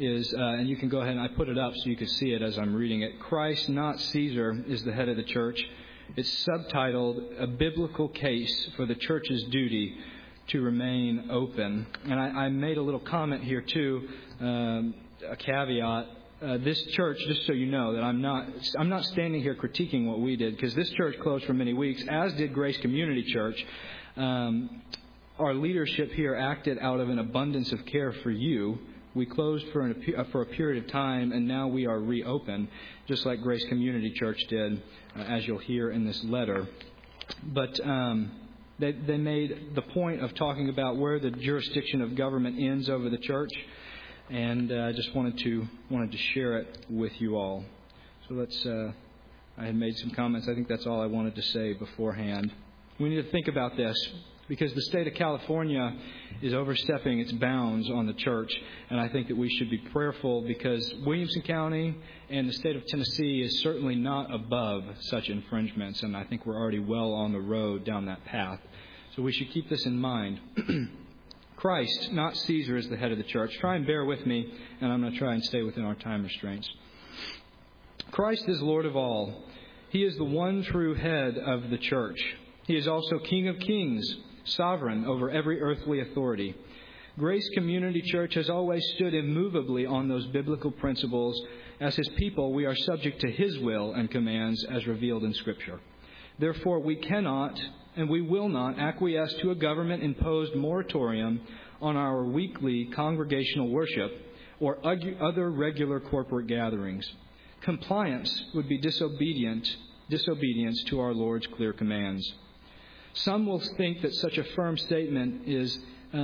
is, and you can go ahead and I put it up so you can see it as I'm reading it. Christ, not Caesar, is the head of the church. It's subtitled, A Biblical Case for the Church's Duty to Remain Open. And I made a little comment here too, a caveat. This church, just so you know, that I'm not standing here critiquing what we did, because this church closed for many weeks, as did Grace Community Church. Our leadership here acted out of an abundance of care for you. We closed for a period of time, and now we are reopened, just like Grace Community Church did, as you'll hear in this letter. But they made the point of talking about where the jurisdiction of government ends over the church, and I just wanted to share it with you all. So I had made some comments. I think that's all I wanted to say beforehand. We need to think about this, because the state of California is overstepping its bounds on the church, and I think that we should be prayerful, because Williamson County and the state of Tennessee is certainly not above such infringements, and I think we're already well on the road down that path. So we should keep this in mind. Christ, not Caesar, is the head of the church. Try and bear with me, and I'm going to try and stay within our time restraints. Christ is Lord of all. He is the one true head of the church. He is also King of Kings, sovereign over every earthly authority. Grace Community Church has always stood immovably on those biblical principles. As His people, we are subject to His will and commands as revealed in Scripture. Therefore, we cannot and we will not acquiesce to a government-imposed moratorium on our weekly congregational worship or other regular corporate gatherings. Compliance would be disobedience to our Lord's clear commands. Some will think that such a firm statement is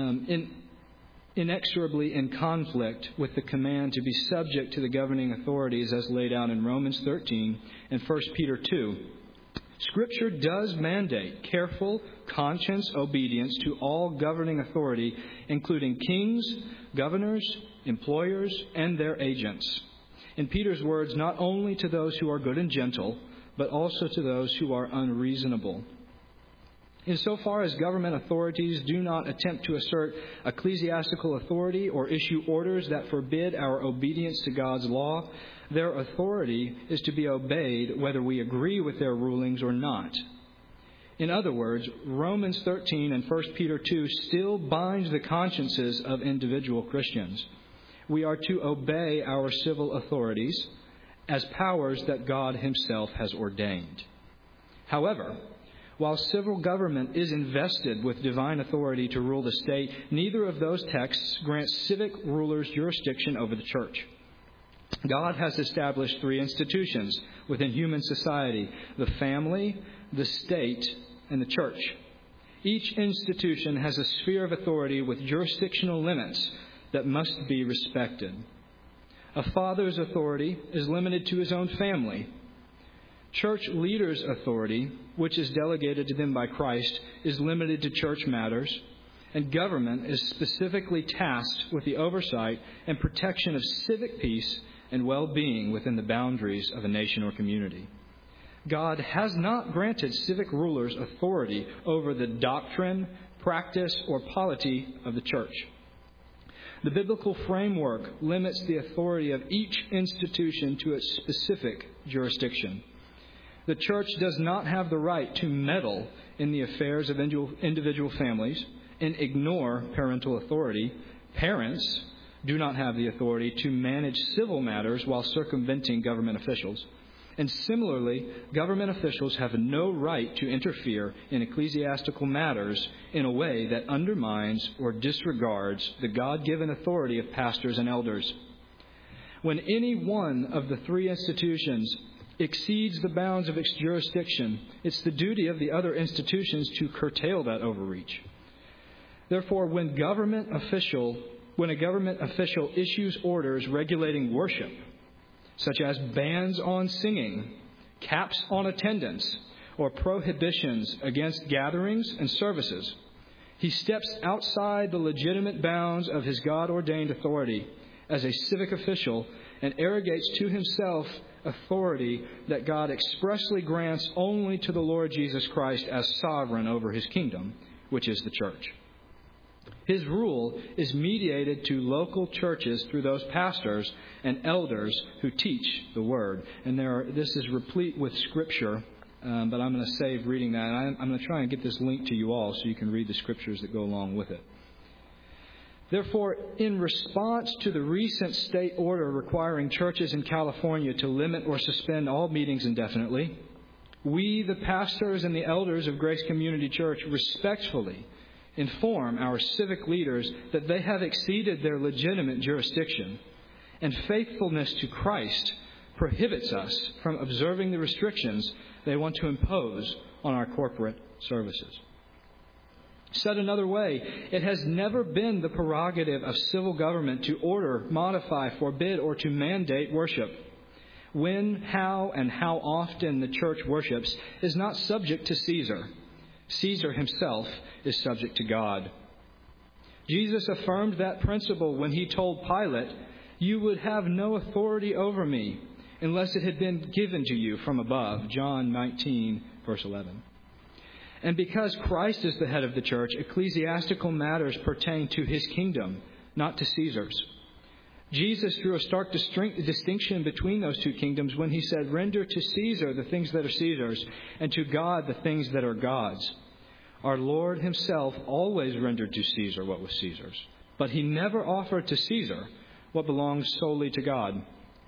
inexorably in conflict with the command to be subject to the governing authorities as laid out in Romans 13 and 1 Peter 2. Scripture does mandate careful, conscious obedience to all governing authority, including kings, governors, employers, and their agents. In Peter's words, not only to those who are good and gentle, but also to those who are unreasonable. Insofar as government authorities do not attempt to assert ecclesiastical authority or issue orders that forbid our obedience to God's law, their authority is to be obeyed whether we agree with their rulings or not. In other words, Romans 13 and 1 Peter 2 still binds the consciences of individual Christians. We are to obey our civil authorities as powers that God Himself has ordained. However, while civil government is invested with divine authority to rule the state, neither of those texts grants civic rulers jurisdiction over the church. God has established three institutions within human society: the family, the state, and the church. Each institution has a sphere of authority with jurisdictional limits that must be respected. A father's authority is limited to his own family. Church leaders' authority, which is delegated to them by Christ, is limited to church matters, and government is specifically tasked with the oversight and protection of civic peace and well-being within the boundaries of a nation or community. God has not granted civic rulers authority over the doctrine, practice, or polity of the church. The biblical framework limits the authority of each institution to its specific jurisdiction. The church does not have the right to meddle in the affairs of individual families and ignore parental authority. Parents do not have the authority to manage civil matters while circumventing government officials. And similarly, government officials have no right to interfere in ecclesiastical matters in a way that undermines or disregards the God-given authority of pastors and elders. When any one of the three institutions exceeds the bounds of its jurisdiction, it's the duty of the other institutions to curtail that overreach. Therefore, when a government official issues orders regulating worship, such as bans on singing, caps on attendance, or prohibitions against gatherings and services, he steps outside the legitimate bounds of his God-ordained authority as a civic official and arrogates to himself authority that God expressly grants only to the Lord Jesus Christ as sovereign over His kingdom, which is the church. His rule is mediated to local churches through those pastors and elders who teach the Word. And this is replete with Scripture, but I'm going to save reading that. And I'm going to try and get this link to you all so you can read the Scriptures that go along with it. Therefore, in response to the recent state order requiring churches in California to limit or suspend all meetings indefinitely, we, the pastors and the elders of Grace Community Church, respectfully inform our civic leaders that they have exceeded their legitimate jurisdiction, and faithfulness to Christ prohibits us from observing the restrictions they want to impose on our corporate services. Said another way, it has never been the prerogative of civil government to order, modify, forbid, or to mandate worship. When, how, and how often the church worships is not subject to Caesar. Caesar himself is subject to God. Jesus affirmed that principle when he told Pilate, "You would have no authority over me unless it had been given to you from above." John 19, verse 11. And because Christ is the head of the church, ecclesiastical matters pertain to his kingdom, not to Caesar's. Jesus drew a stark distinction between those two kingdoms when he said, "Render to Caesar the things that are Caesar's, and to God the things that are God's." Our Lord himself always rendered to Caesar what was Caesar's, but he never offered to Caesar what belongs solely to God.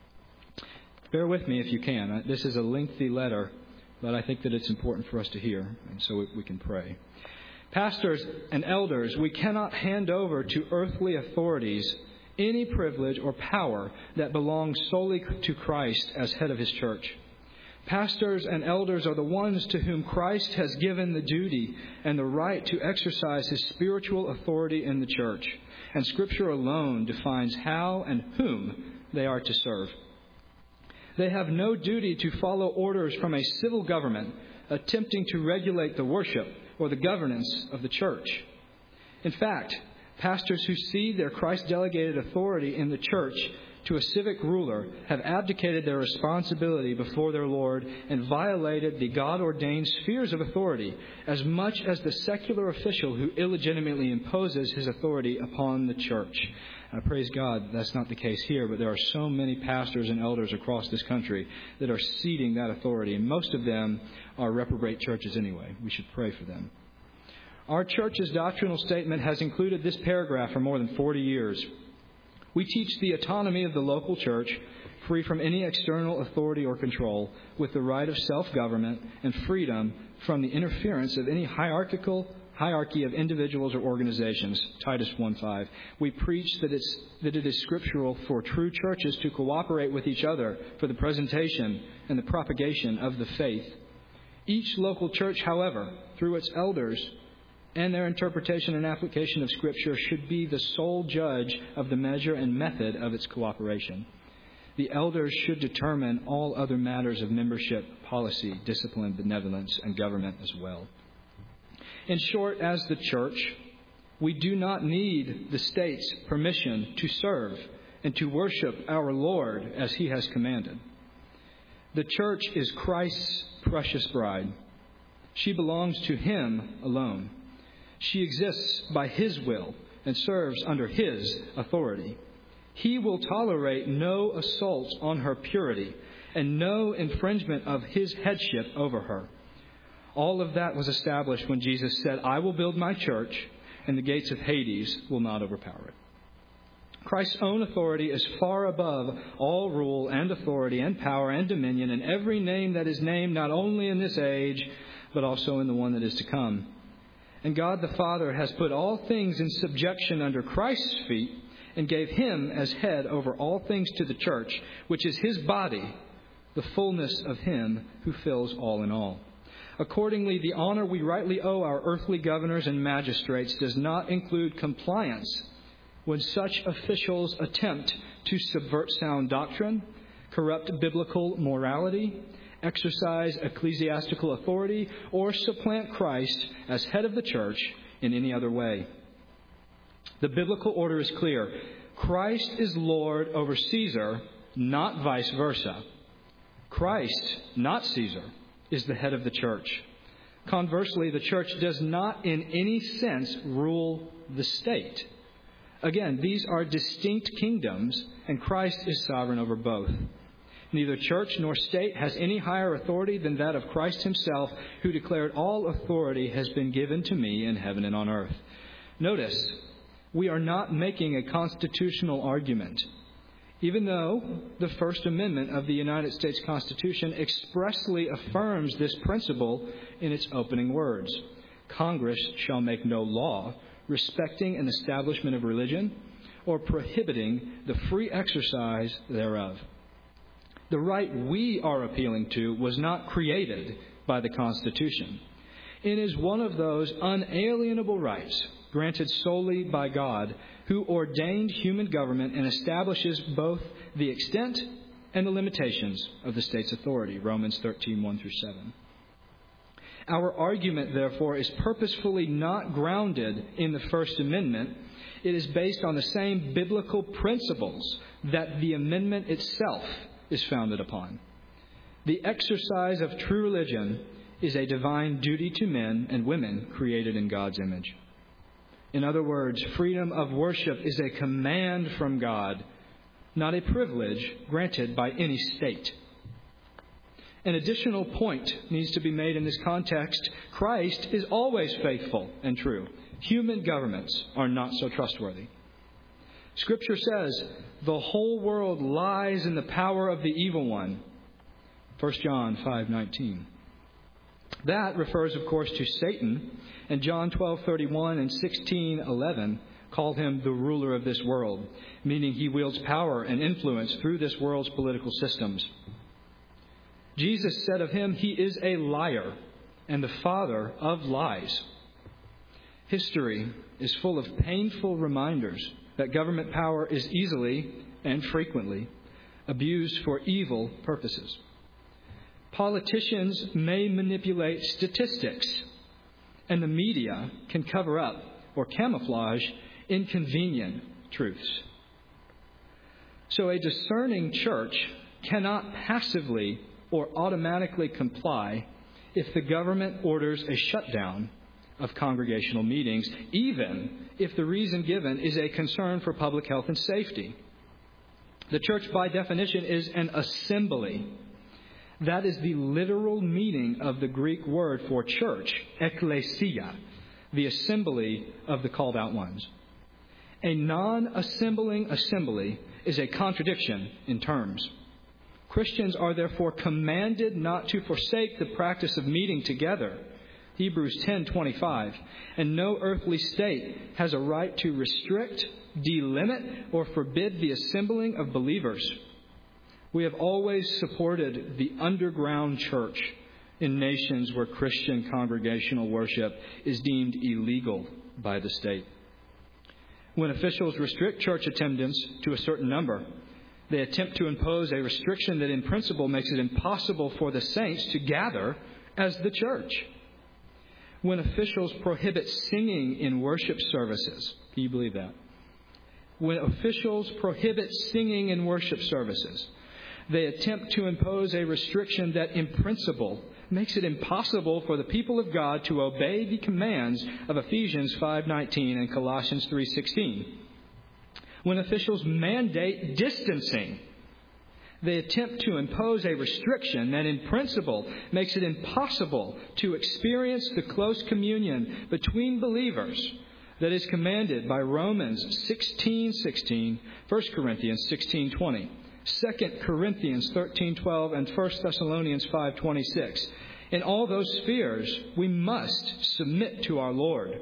Bear with me if you can. This is a lengthy letter, but I think that it's important for us to hear, and so we can pray. Pastors and elders, we cannot hand over to earthly authorities any privilege or power that belongs solely to Christ as head of his church. Pastors and elders are the ones to whom Christ has given the duty and the right to exercise his spiritual authority in the church, and Scripture alone defines how and whom they are to serve. They have no duty to follow orders from a civil government attempting to regulate the worship or the governance of the church. In fact, pastors who cede their Christ-delegated authority in the church to a civic ruler have abdicated their responsibility before their Lord and violated the God-ordained spheres of authority as much as the secular official who illegitimately imposes his authority upon the church. Praise God, that's not the case here, but there are so many pastors and elders across this country that are ceding that authority, and most of them are reprobate churches anyway. We should pray for them. Our church's doctrinal statement has included this paragraph for more than 40 years. We teach the autonomy of the local church, free from any external authority or control, with the right of self-government and freedom from the interference of any hierarchy of individuals or organizations. Titus 1:5. We preach that it is scriptural for true churches to cooperate with each other for the presentation and the propagation of the faith. Each local church, however, through its elders and their interpretation and application of Scripture, should be the sole judge of the measure and method of its cooperation. The elders should determine all other matters of membership, policy, discipline, benevolence, and government as well. In short, as the church, we do not need the state's permission to serve and to worship our Lord as he has commanded. The church is Christ's precious bride. She belongs to him alone. She exists by his will and serves under his authority. He will tolerate no assault on her purity and no infringement of his headship over her. All of that was established when Jesus said, "I will build my church, and the gates of Hades will not overpower it." Christ's own authority is far above all rule and authority and power and dominion and every name that is named, not only in this age, but also in the one that is to come. And God the Father has put all things in subjection under Christ's feet and gave him as head over all things to the church, which is his body, the fullness of him who fills all in all. Accordingly, the honor we rightly owe our earthly governors and magistrates does not include compliance when such officials attempt to subvert sound doctrine, corrupt biblical morality, exercise ecclesiastical authority, or supplant Christ as head of the church in any other way. The biblical order is clear. Christ is Lord over Caesar, not vice versa. Christ, not Caesar, is the head of the church. Conversely, the church does not in any sense rule the state. Again, these are distinct kingdoms, and Christ is sovereign over both. Neither church nor state has any higher authority than that of Christ himself, who declared, "All authority has been given to me in heaven and on earth." Notice, we are not making a constitutional argument. Even though the First Amendment of the United States Constitution expressly affirms this principle in its opening words, "Congress shall make no law respecting an establishment of religion or prohibiting the free exercise thereof." The right we are appealing to was not created by the Constitution. It is one of those unalienable rights granted solely by God, who ordained human government and establishes both the extent and the limitations of the state's authority. Romans 13, 1 through 7. Our argument, therefore, is purposefully not grounded in the First Amendment. It is based on the same biblical principles that the amendment itself is founded upon. The exercise of true religion is a divine duty to men and women created in God's image. In other words, freedom of worship is a command from God, not a privilege granted by any state. An additional point needs to be made in this context. Christ is always faithful and true. Human governments are not so trustworthy. Scripture says, "The whole world lies in the power of the evil one." 1 John 5:19. That refers, of course, to Satan, and John 12:31 and 16:11 call him the ruler of this world, meaning he wields power and influence through this world's political systems. Jesus said of him, "He is a liar and the father of lies." History is full of painful reminders that government power is easily and frequently abused for evil purposes. Politicians may manipulate statistics, and the media can cover up or camouflage inconvenient truths. So a discerning church cannot passively or automatically comply if the government orders a shutdown of congregational meetings, even if the reason given is a concern for public health and safety. The church, by definition, is an assembly. That is the literal meaning of the Greek word for church, ekklesia, the assembly of the called out ones. A non-assembling assembly is a contradiction in terms. Christians are therefore commanded not to forsake the practice of meeting together. Hebrews 10:25. And no earthly state has a right to restrict, delimit, or forbid the assembling of believers. We have always supported the underground church in nations where Christian congregational worship is deemed illegal by the state. When officials restrict church attendance to a certain number, they attempt to impose a restriction that in principle makes it impossible for the saints to gather as the church. When officials prohibit singing in worship services, can you believe that? When officials prohibit singing in worship services, they attempt to impose a restriction that in principle makes it impossible for the people of God to obey the commands of Ephesians 5:19 and Colossians 3:16. When officials mandate distancing, they attempt to impose a restriction that in principle makes it impossible to experience the close communion between believers that is commanded by Romans 16:16, 1 Corinthians 16:20, 2 Corinthians 13:12, and 1 Thessalonians 5:26. In all those spheres, we must submit to our Lord.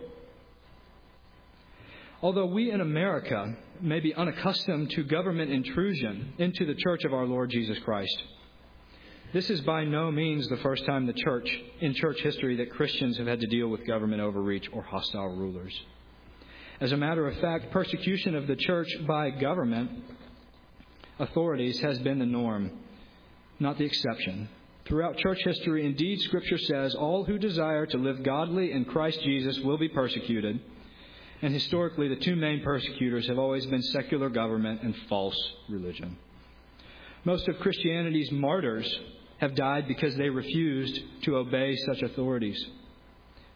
Although we in America may be unaccustomed to government intrusion into the church of our Lord Jesus Christ, this is by no means the first time in church history that Christians have had to deal with government overreach or hostile rulers. As a matter of fact, persecution of the church by government authorities has been the norm, not the exception. Throughout church history, indeed, Scripture says all who desire to live godly in Christ Jesus will be persecuted. And historically, the two main persecutors have always been secular government and false religion. Most of Christianity's martyrs have died because they refused to obey such authorities.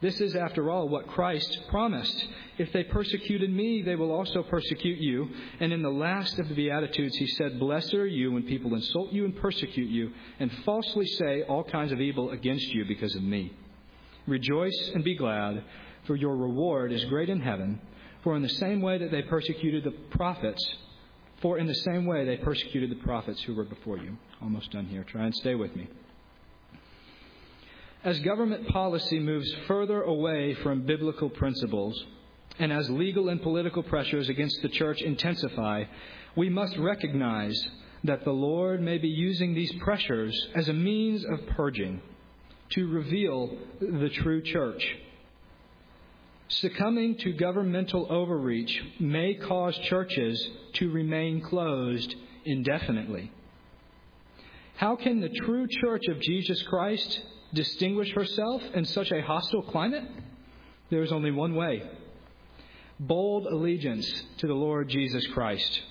This is, after all, what Christ promised. If they persecuted me, they will also persecute you. And in the last of the Beatitudes, he said, Blessed are you when people insult you and persecute you and falsely say all kinds of evil against you because of me. Rejoice and be glad, for your reward is great in heaven. For in the same way that they persecuted the prophets, who were before you. Almost done here. Try and stay with me. As government policy moves further away from biblical principles, and as legal and political pressures against the church intensify, we must recognize that the Lord may be using these pressures as a means of purging to reveal the true church. Succumbing to governmental overreach may cause churches to remain closed indefinitely. How can the true church of Jesus Christ distinguish herself in such a hostile climate? There is only one way: bold allegiance to the Lord Jesus Christ.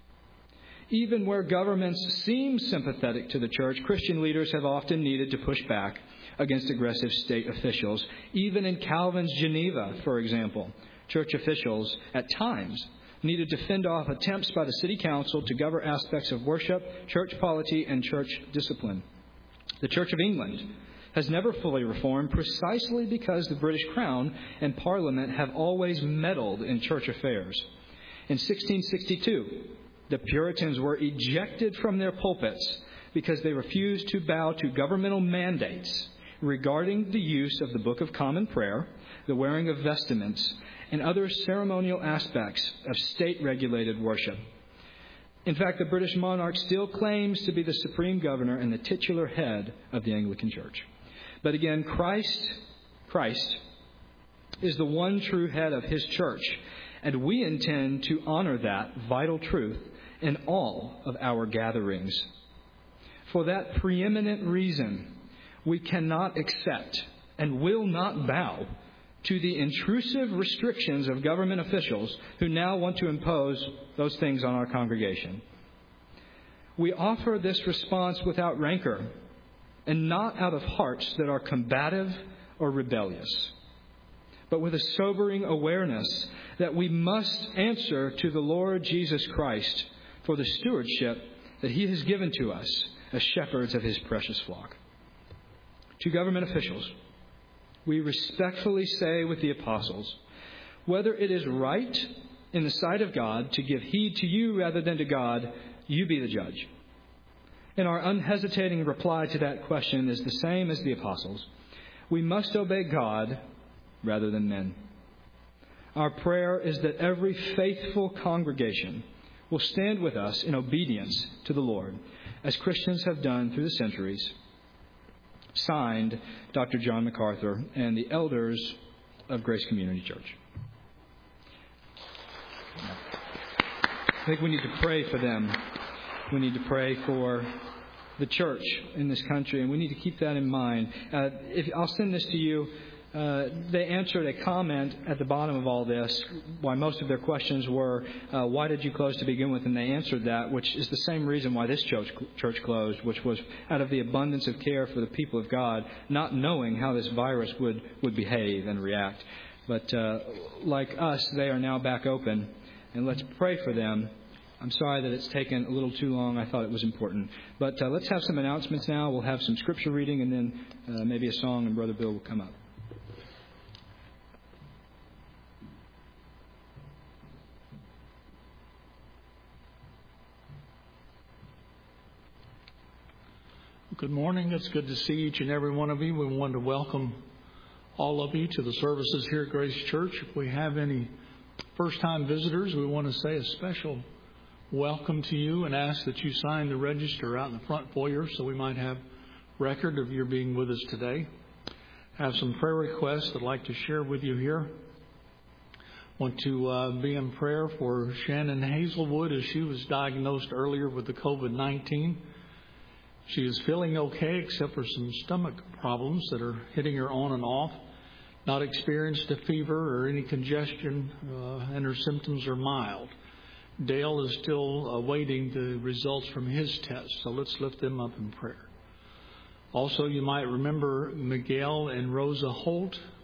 Even where governments seem sympathetic to the church, Christian leaders have often needed to push back against aggressive state officials. Even in Calvin's Geneva, for example, church officials at times needed to fend off attempts by the city council to govern aspects of worship, church polity, and church discipline. The Church of England has never fully reformed precisely because the British Crown and Parliament have always meddled in church affairs. In 1662, the Puritans were ejected from their pulpits because they refused to bow to governmental mandates regarding the use of the Book of Common Prayer, the wearing of vestments, and other ceremonial aspects of state-regulated worship. In fact, the British monarch still claims to be the supreme governor and the titular head of the Anglican Church. But again, Christ is the one true head of his church, and we intend to honor that vital truth in all of our gatherings. For that preeminent reason, we cannot accept and will not bow to the intrusive restrictions of government officials who now want to impose those things on our congregation. We offer this response without rancor and not out of hearts that are combative or rebellious, but with a sobering awareness that we must answer to the Lord Jesus Christ for the stewardship that he has given to us as shepherds of his precious flock. To government officials, we respectfully say with the apostles, whether it is right in the sight of God to give heed to you rather than to God, you be the judge. And our unhesitating reply to that question is the same as the apostles. We must obey God rather than men. Our prayer is that every faithful congregation will stand with us in obedience to the Lord, as Christians have done through the centuries. Signed, Dr. John MacArthur and the elders of Grace Community Church. I think we need to pray for them. We need to pray for the church in this country, and we need to keep that in mind. I'll send this to you. They answered a comment at the bottom of all this, why most of their questions were, why did you close to begin with? And they answered that, which is the same reason why this church closed, which was out of the abundance of care for the people of God, not knowing how this virus would behave and react. But like us, they are now back open, and let's pray for them. I'm sorry that it's taken a little too long. I thought it was important. But let's have some announcements now. We'll have some scripture reading and then maybe a song, and Brother Bill will come up. Good morning. It's good to see each and every one of you. We want to welcome all of you to the services here at Grace Church. If we have any first-time visitors, we want to say a special welcome to you and ask that you sign the register out in the front foyer so we might have record of your being with us today. I have some prayer requests I'd like to share with you here. Want to be in prayer for Shannon Hazelwood as she was diagnosed earlier with the COVID-19. She is feeling okay except for some stomach problems that are hitting her on and off. Not experienced a fever or any congestion, and her symptoms are mild. Dale is still awaiting the results from his test, so let's lift them up in prayer. Also, you might remember Miguel and Rosa Holt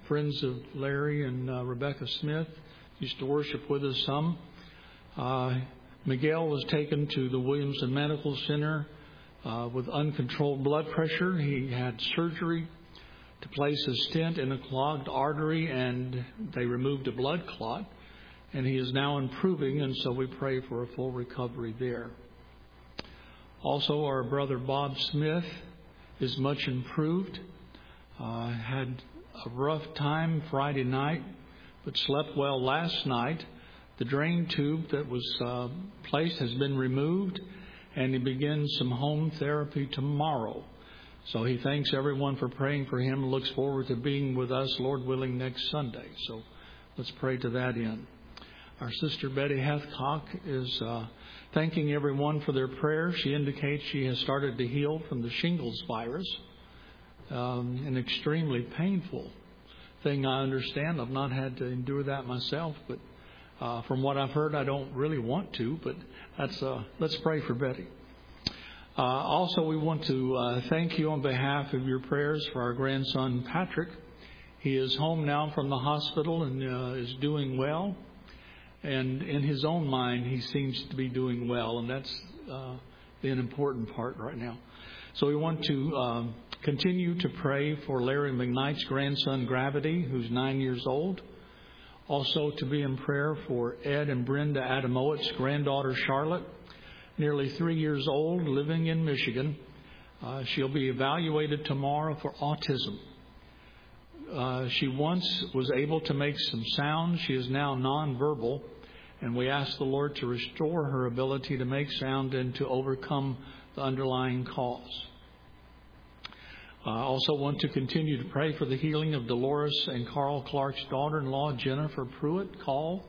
friends of Larry and Rebecca Smith. Used to worship with us some. Miguel was taken to the Williamson Medical Center with uncontrolled blood pressure. He had surgery to place a stent in a clogged artery, and they removed a blood clot. And he is now improving, and so we pray for a full recovery there. Also, our brother Bob Smith is much improved. Had a rough time Friday night, but slept well last night. The drain tube that was placed has been removed, and he begins some home therapy tomorrow. So he thanks everyone for praying for him and looks forward to being with us, Lord willing, next Sunday. So let's pray to that end. Our sister Betty Hathcock is thanking everyone for their prayers. She indicates she has started to heal from the shingles virus, an extremely painful thing, I understand. I've not had to endure that myself, but from what I've heard, I don't really want to, but let's pray for Betty. Also, we want to thank you on behalf of your prayers for our grandson, Patrick. He is home now from the hospital and is doing well. And in his own mind, he seems to be doing well, and that's the important part right now. So we want to continue to pray for Larry McKnight's grandson, Gravity, who's 9 years old. Also to be in prayer for Ed and Brenda Adamowit's granddaughter, Charlotte, nearly 3 years old, living in Michigan. She'll be evaluated tomorrow for autism. She once was able to make some sound. She is now nonverbal, and we ask the Lord to restore her ability to make sound and to overcome the underlying cause. I also want to continue to pray for the healing of Dolores and Carl Clark's daughter-in-law, Jennifer Pruitt, Call.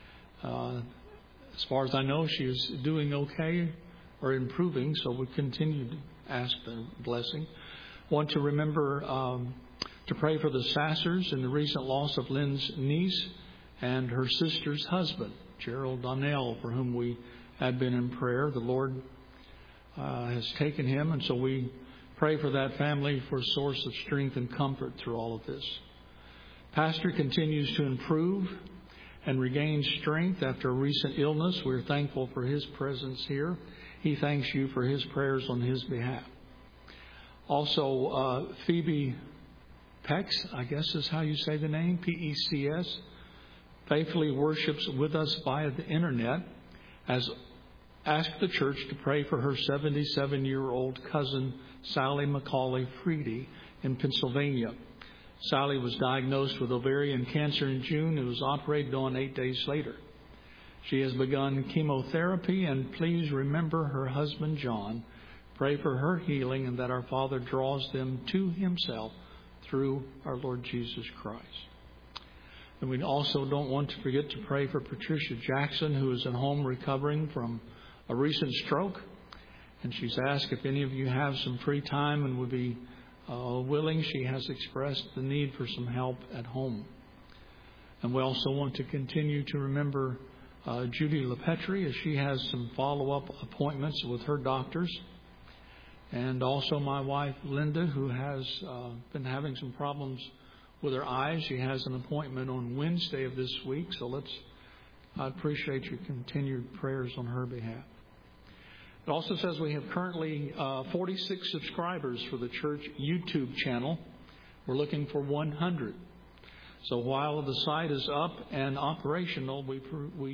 As far as I know, she is doing okay or improving, so we continue to ask the blessing. Want to remember to pray for the Sassers and the recent loss of Lynn's niece and her sister's husband, Gerald Donnell, for whom we had been in prayer. The Lord has taken him, and so we pray for that family for a source of strength and comfort through all of this. Pastor continues to improve and regain strength after a recent illness. We're thankful for his presence here. He thanks you for his prayers on his behalf. Also, Phoebe Pex, I guess is how you say the name, P-E-C-S, faithfully worships with us via the internet, has asked the church to pray for her 77-year-old cousin, Sally McCauley Freedy, in Pennsylvania. Sally was diagnosed with ovarian cancer in June and was operated on 8 days later. She has begun chemotherapy, and please remember her husband, John. Pray for her healing and that our Father draws them to himself through our Lord Jesus Christ. And we also don't want to forget to pray for Patricia Jackson, who is at home recovering from a recent stroke. And she's asked if any of you have some free time and would be willing. She has expressed the need for some help at home. And we also want to continue to remember Judy LePetri, as she has some follow-up appointments with her doctors. And also my wife, Linda, who has been having some problems with her eyes. She has an appointment on Wednesday of this week. So I appreciate your continued prayers on her behalf. It also says we have currently 46 subscribers for the church YouTube channel. We're looking for 100. So while the site is up and operational, we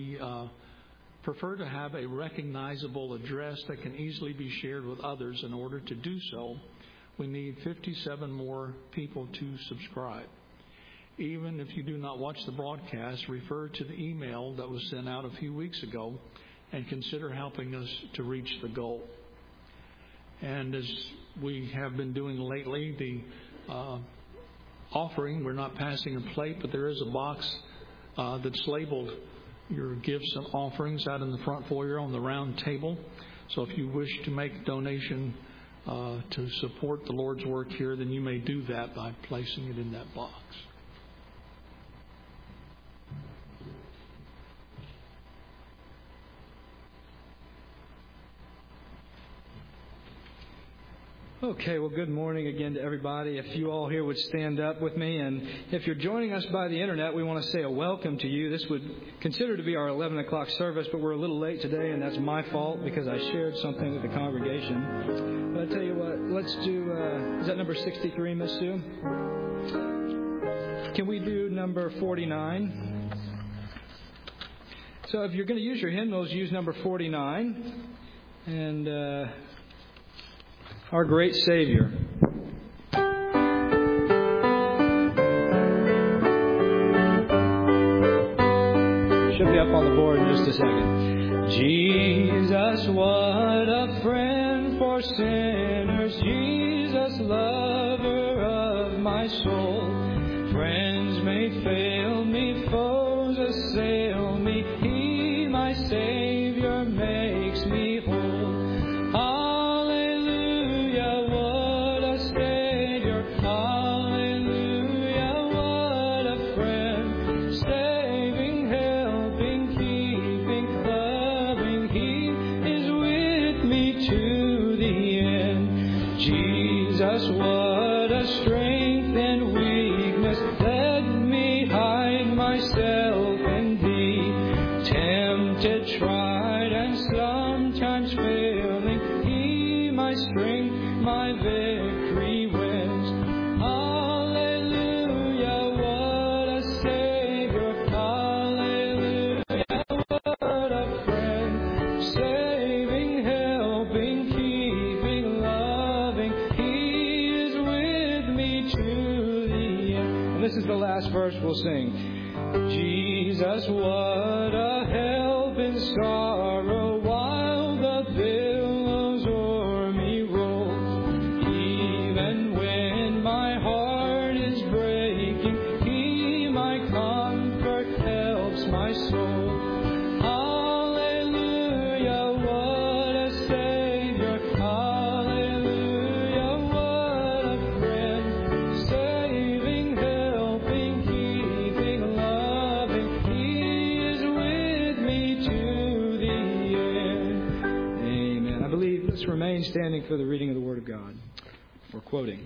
prefer to have a recognizable address that can easily be shared with others. In order to do so, we need 57 more people to subscribe. Even if you do not watch the broadcast, refer to the email that was sent out a few weeks ago and consider helping us to reach the goal. And as we have been doing lately, the offering, we're not passing a plate, but there is a box that's labeled your gifts and offerings out in the front foyer on the round table. So if you wish to make a donation to support the Lord's work here, then you may do that by placing it in that box. Okay, well, good morning again to everybody. If you all here would stand up with me, and if you're joining us by the internet, we want to say a welcome to you. This would consider to be our 11 o'clock service, but we're a little late today, and that's my fault because I shared something with the congregation. But I tell you what, let's do, is that number 63, Miss Sue? Can we do number 49? So if you're going to use your hymnals, use number 49. And Our Great Savior. Should be up on the board in just a second. Jesus, what a friend for sinners. Jesus, lover of my soul. Friends may fail me, foes assail me. He, my Savior, makes me whole. We'll sing. Jesus, what a help in sorrow while the billows o'er me roll. Even when my heart is breaking, He, my comfort, helps my soul. Hallelujah, what a Savior. Hallelujah, what a friend. Saving, helping, remain standing for the reading of the Word of God. We're quoting.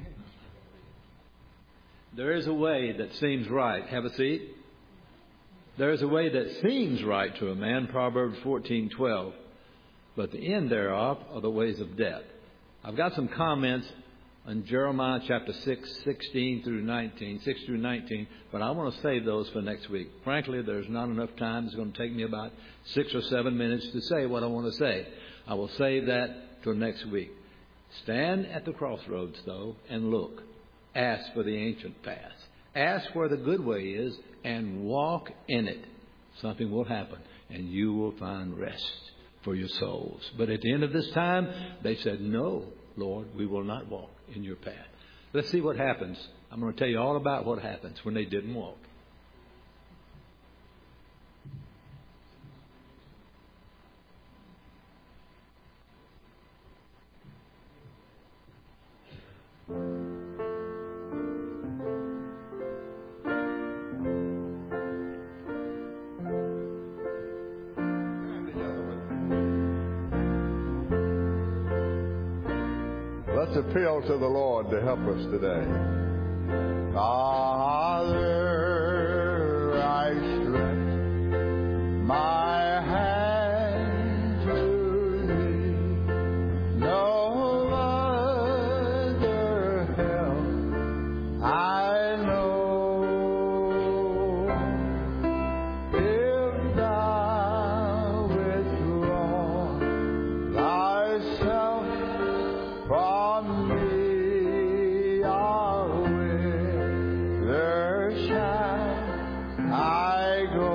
There is a way that seems right. Have a seat. There is a way that seems right to a man, Proverbs 14:12. But the end thereof are the ways of death. I've got some comments on Jeremiah chapter 6 through 19, but I want to save those for next week. Frankly, there's not enough time. It's going to take me about 6 or 7 minutes to say what I want to say. I will save that till next week. Stand at the crossroads, though, and look. Ask for the ancient path. Ask where the good way is and walk in it. Something will happen, and you will find rest for your souls. But at the end of this time, they said, "No, Lord, we will not walk in your path." Let's see what happens. I'm going to tell you all about what happens when they didn't walk. Let's appeal to the Lord to help us today. Father, I stretch my hand to Thee. No other help I know. If Thou withdraw Thyself from me, whither shall I go?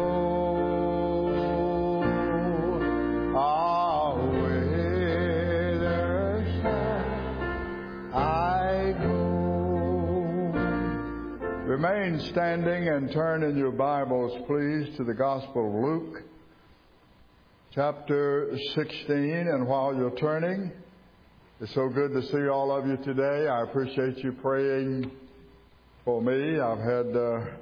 Whither shall I go? Remain standing and turn in your Bibles, please, to the Gospel of Luke, chapter 16. And while you're turning, it's so good to see all of you today. I appreciate you praying for me. I've had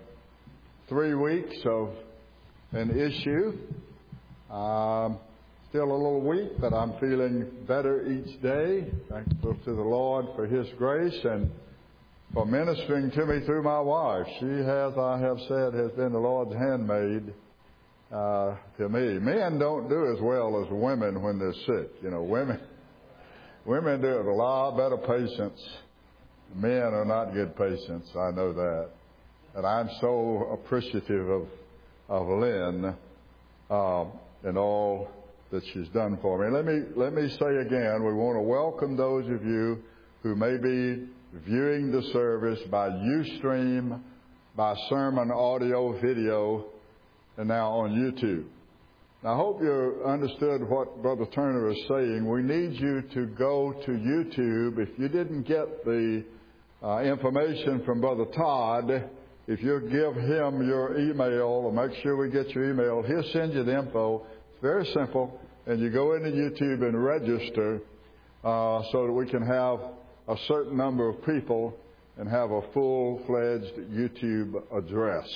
3 weeks of an issue. still a little weak, but I'm feeling better each day. Thankful to the Lord for His grace and for ministering to me through my wife. She has, I have said, has been the Lord's handmaid to me. Men don't do as well as women when they're sick. You know, women do it with a lot better patience. Men are not good patients. I know that. And I'm so appreciative of Lynn and all that she's done for me. Let me say again, we want to welcome those of you who may be viewing the service by Ustream, by sermon audio, video, and now on YouTube. Now, I hope you understood what Brother Turner is saying. We need you to go to YouTube. If you didn't get the information from Brother Todd, if you give him your email, or make sure we get your email, he'll send you the info. It's very simple. And you go into YouTube and register so that we can have a certain number of people and have a full-fledged YouTube address.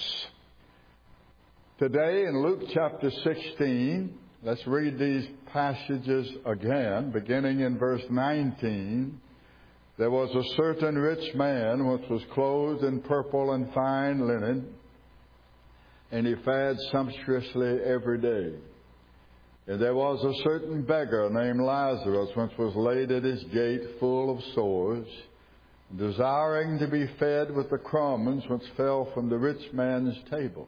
Today in Luke chapter 16, let's read these passages again, beginning in verse 19. There was a certain rich man which was clothed in purple and fine linen, and he fared sumptuously every day. And there was a certain beggar named Lazarus, which was laid at his gate full of sores, desiring to be fed with the crumbs which fell from the rich man's table.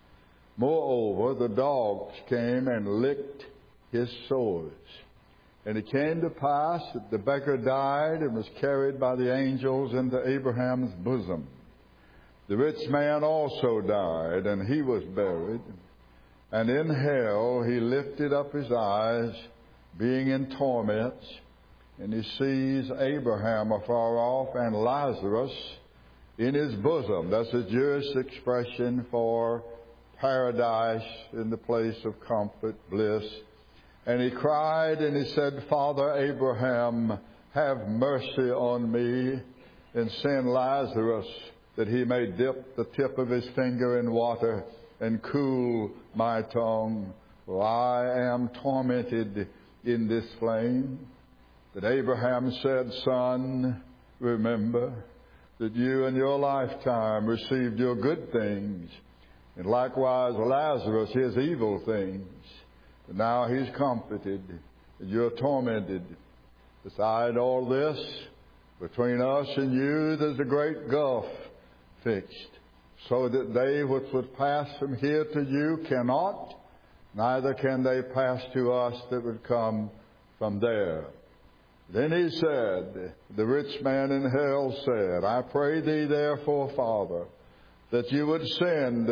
Moreover, the dogs came and licked his sores. And it came to pass that the beggar died and was carried by the angels into Abraham's bosom. The rich man also died, and he was buried. And in hell he lifted up his eyes, being in torments, and he sees Abraham afar off and Lazarus in his bosom. That's a Jewish expression for paradise, in the place of comfort, bliss. And he cried and he said, Father Abraham, have mercy on me, and send Lazarus that he may dip the tip of his finger in water and cool my tongue, for I am tormented in this flame. But Abraham said, Son, remember that you in your lifetime received your good things, and likewise Lazarus his evil things. But now he's comforted, and you're tormented. Beside all this, between us and you there's a great gulf fixed, so that they which would pass from here to you cannot, neither can they pass to us that would come from there. Then he said, the rich man in hell said, I pray thee therefore, Father, that you would send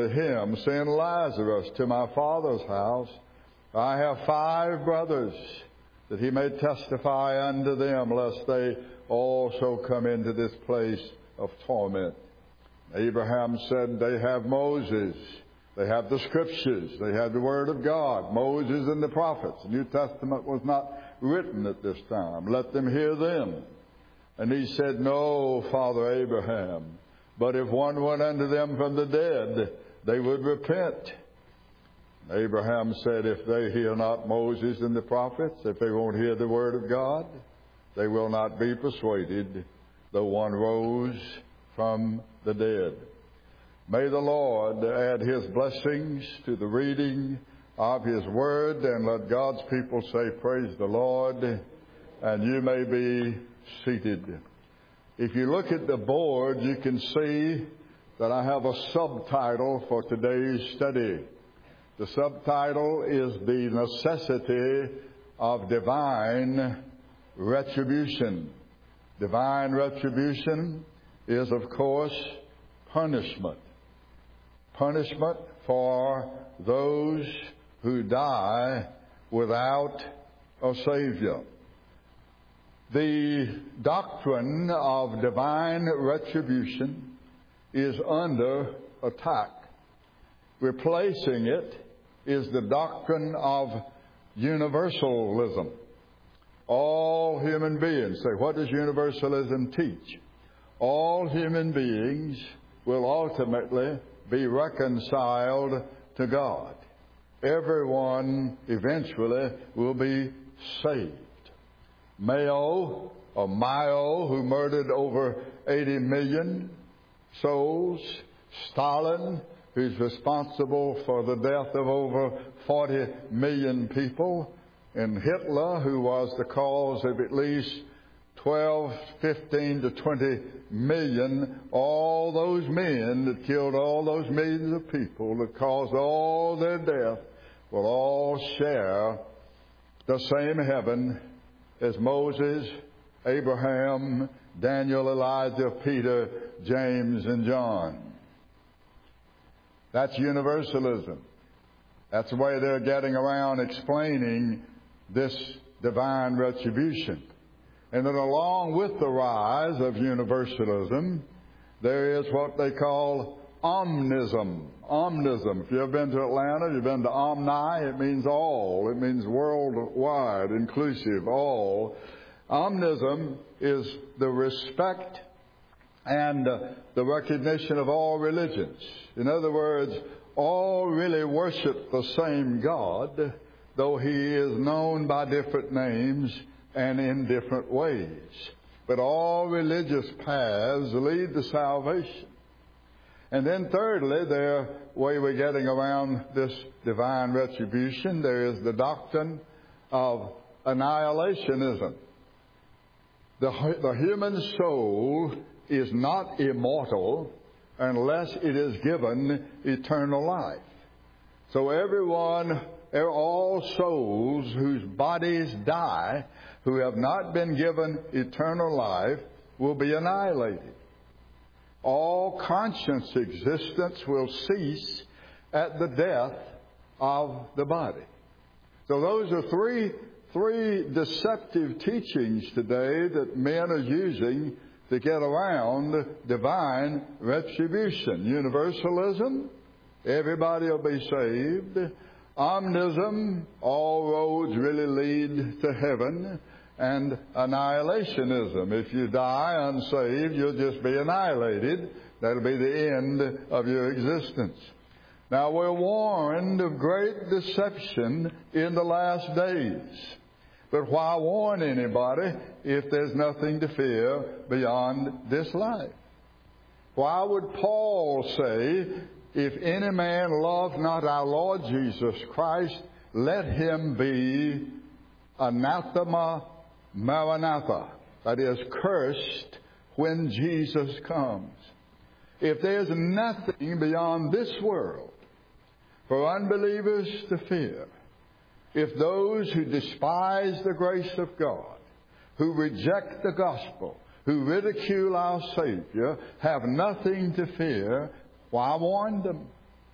Lazarus to my father's house. I have 5 brothers, that he may testify unto them, lest they also come into this place of torment. Abraham said, they have Moses, they have the Scriptures, they have the Word of God, Moses and the prophets. The New Testament was not written at this time. Let them hear them. And he said, No, Father Abraham, but if one went unto them from the dead, they would repent. Abraham said, if they hear not Moses and the prophets, if they won't hear the Word of God, they will not be persuaded, though one rose from the dead. May the Lord add His blessings to the reading of His Word, and let God's people say, Praise the Lord, and you may be seated. If you look at the board, you can see that I have a subtitle for today's study. The subtitle is The Necessity of Divine Retribution. Divine retribution is, of course, punishment. Punishment for those who die without a Savior. The doctrine of divine retribution is under attack. Replacing it is the doctrine of universalism. All human beings, say, what does universalism teach? All human beings will ultimately be reconciled to God. everyone eventually will be saved. Mao, who murdered over 80 million souls. Stalin, who's responsible for the death of over 40 million people. And Hitler, who was the cause of at least 12, 15 to 20 million, all those men that killed all those millions of people, that caused all their death, will all share the same heaven as Moses, Abraham, Daniel, Elijah, Peter, James, and John. That's universalism. That's the way they're getting around explaining this divine retribution. And then along with the rise of universalism, there is what they call omnism. Omnism. If you've ever been to Atlanta, you've been to Omni, it means all. It means worldwide, inclusive, all. Omnism is the respect and the recognition of all religions. In other words, all really worship the same God, though He is known by different names and in different ways. But all religious paths lead to salvation. And then thirdly, the way we're getting around this divine retribution, there is the doctrine of annihilationism. The human soul is not immortal unless it is given eternal life. So all souls whose bodies die, who have not been given eternal life, will be annihilated. All conscious existence will cease at the death of the body. So those are three deceptive teachings today that men are using to get around divine retribution. Universalism, everybody will be saved. Omnism, all roads really lead to heaven. And annihilationism, if you die unsaved, you'll just be annihilated. That'll be the end of your existence. Now, we're warned of great deception in the last days. But why warn anybody if there's nothing to fear beyond this life? Why would Paul say, if any man love not our Lord Jesus Christ, let him be anathema maranatha, that is, cursed when Jesus comes. If there's nothing beyond this world for unbelievers to fear, if those who despise the grace of God, who reject the gospel, who ridicule our Savior, have nothing to fear, why warn them?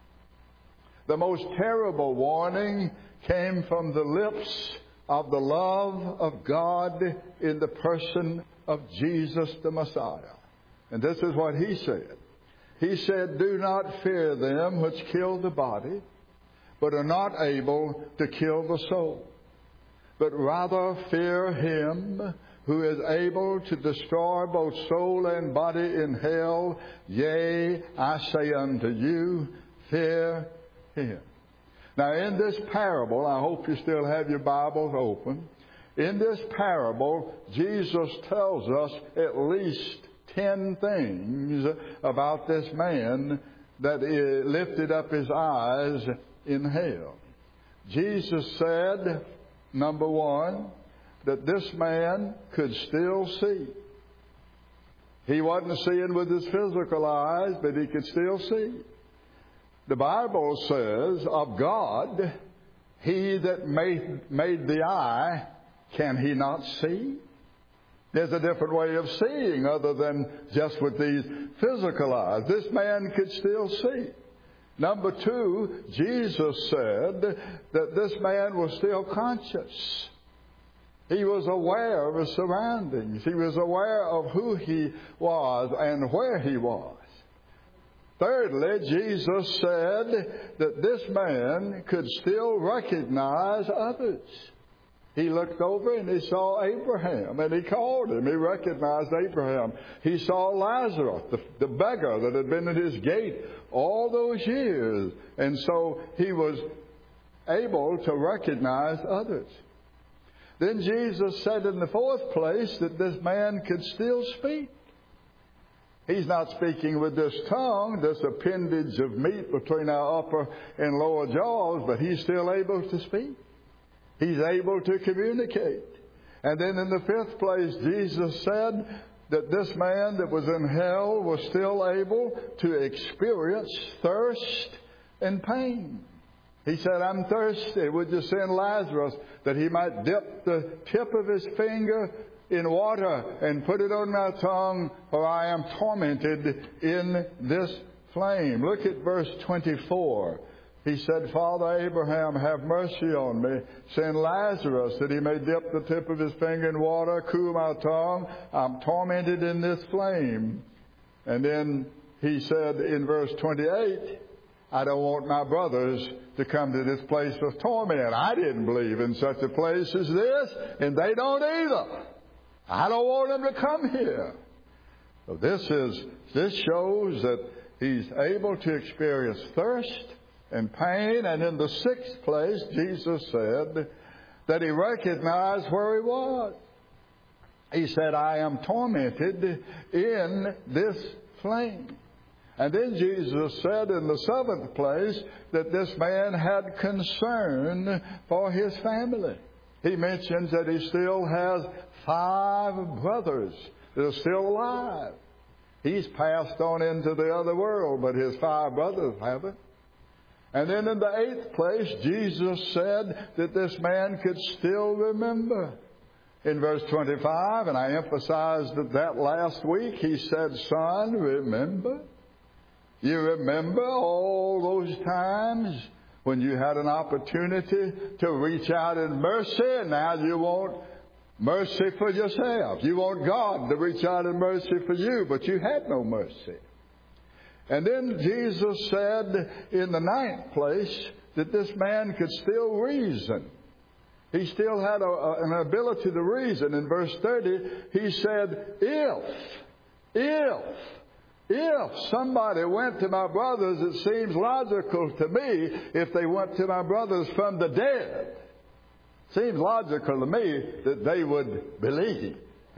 The most terrible warning came from the lips of the love of God in the person of Jesus the Messiah. And this is what He said. He said, do not fear them which kill the body, but are not able to kill the soul. But rather fear Him who is able to destroy both soul and body in hell. Yea, I say unto you, fear Him. Now, in this parable, I hope you still have your Bibles open. In this parable, Jesus tells us at least 10 things about this man that lifted up his eyes in hell. Jesus said, number one, that this man could still see. He wasn't seeing with his physical eyes, but he could still see. The Bible says of God, He that made the eye, can He not see? There's a different way of seeing other than just with these physical eyes. This man could still see. Number two, Jesus said that this man was still conscious. He was aware of his surroundings. He was aware of who he was and where he was. Thirdly, Jesus said that this man could still recognize others. He looked over and he saw Abraham, and he called him. He recognized Abraham. He saw Lazarus, the beggar that had been at his gate all those years. And so he was able to recognize others. Then Jesus said in the fourth place that this man could still speak. He's not speaking with this tongue, this appendage of meat between our upper and lower jaws, but he's still able to speak. He's able to communicate. And then in the fifth place, Jesus said that this man that was in hell was still able to experience thirst and pain. He said, I'm thirsty. Would you send Lazarus that he might dip the tip of his finger in water and put it on my tongue, for I am tormented in this flame. Look at verse 24. He said, Father Abraham, have mercy on me. Send Lazarus that he may dip the tip of his finger in water, cool my tongue. I'm tormented in this flame. And then he said in verse 28, I don't want my brothers to come to this place of torment. I didn't believe in such a place as this, and they don't either. I don't want them to come here. So this shows that he's able to experience thirst and pain. And in the sixth place, Jesus said that he recognized where he was. He said, I am tormented in this flame. And then Jesus said in the seventh place that this man had concern for his family. He mentions that he still has 5 brothers that are still alive. He's passed on into the other world, but his 5 brothers haven't. And then in the eighth place, Jesus said that this man could still remember. In verse 25, and I emphasized that last week, he said, Son, remember? You remember all those times when you had an opportunity to reach out in mercy, and now you want mercy for yourself. You want God to reach out in mercy for you, but you had no mercy. And then Jesus said in the ninth place that this man could still reason. He still had an ability to reason. In verse 30, he said, if somebody went to my brothers, it seems logical to me if they went to my brothers from the dead. Seems logical to me that they would believe.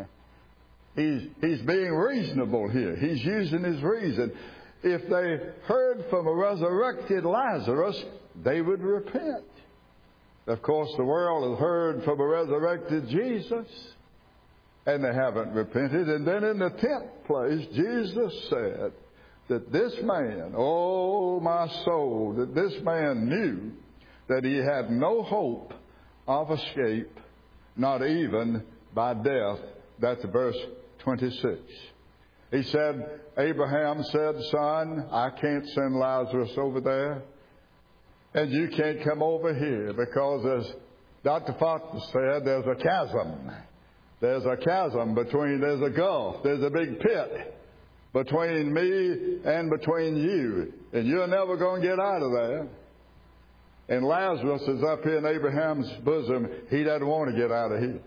He's being reasonable here. He's using his reason. If they heard from a resurrected Lazarus, they would repent. Of course, the world has heard from a resurrected Jesus, and they haven't repented. And then in the 10th place, Jesus said that this man, oh my soul, that this man knew that he had no hope of escape, not even by death. That's verse 26. He said, Abraham said, Son, I can't send Lazarus over there, and you can't come over here, because as Dr. Fox said, there's a chasm. There's a chasm there's a gulf, there's a big pit between me and between you, and you're never going to get out of there. And Lazarus is up here in Abraham's bosom. He doesn't want to get out of here.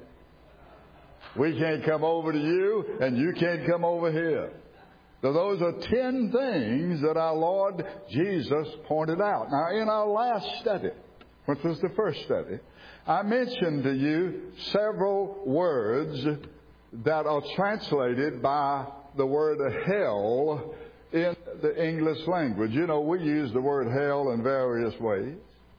We can't come over to you, and you can't come over here. So those are 10 things that our Lord Jesus pointed out. Now, in our last study, which was the first study, I mentioned to you several words that are translated by the word hell in the English language. You know, we use the word hell in various ways.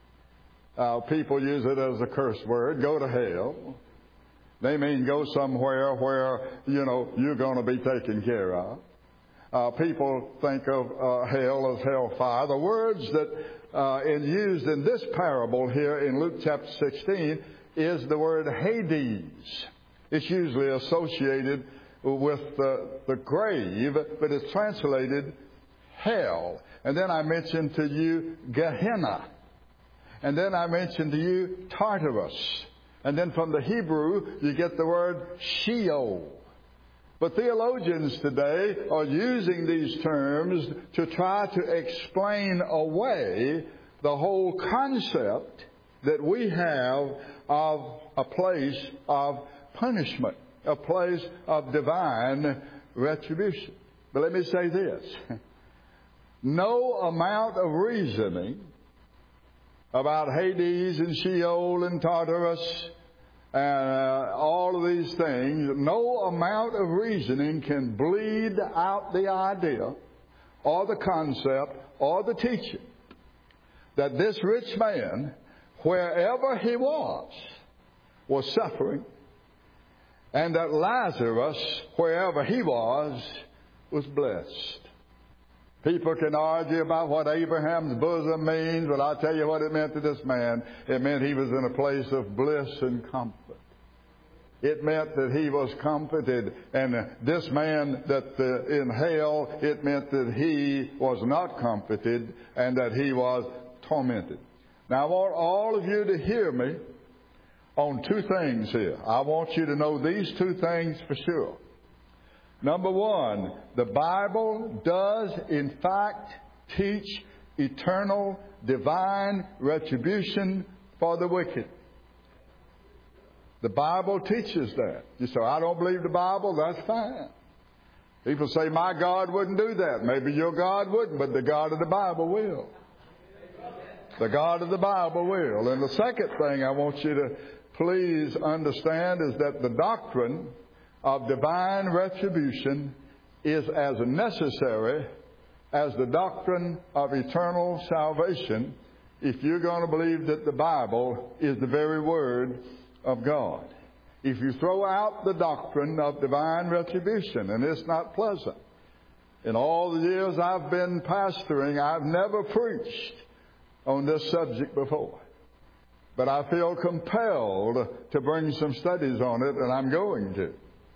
People use it as a curse word, go to hell. They mean go somewhere where, you're going to be taken care of. People think of hell as hellfire. The words that used in this parable here in Luke chapter 16 is the word Hades. It's usually associated with the grave, but it's translated hell. And then I mentioned to you Gehenna. And then I mentioned to you Tartarus. And then from the Hebrew, you get the word Sheol. But theologians today are using these terms to try to explain away the whole concept that we have of a place of punishment, a place of divine retribution. But let me say this. No amount of reasoning about Hades and Sheol and Tartarus and all of these things, no amount of reasoning can bleed out the idea or the concept or the teaching that this rich man, wherever he was suffering, and that Lazarus, wherever he was blessed. People can argue about what Abraham's bosom means, but I'll tell you what it meant to this man. It meant he was in a place of bliss and comfort. It meant that he was comforted. And this man in hell, it meant that he was not comforted and that he was tormented. Now, I want all of you to hear me on two things here. I want you to know these two things for sure. Number one, the Bible does in fact teach eternal divine retribution for the wicked. The Bible teaches that. You say, I don't believe the Bible, that's fine. People say, my God wouldn't do that. Maybe your God wouldn't, but the God of the Bible will. The God of the Bible will. And the second thing I want you to please understand is that the doctrine of divine retribution is as necessary as the doctrine of eternal salvation if you're going to believe that the Bible is the very Word of God. If you throw out the doctrine of divine retribution, and it's not pleasant. In all the years I've been pastoring, I've never preached on this subject before. But I feel compelled to bring some studies on it, and I'm going to.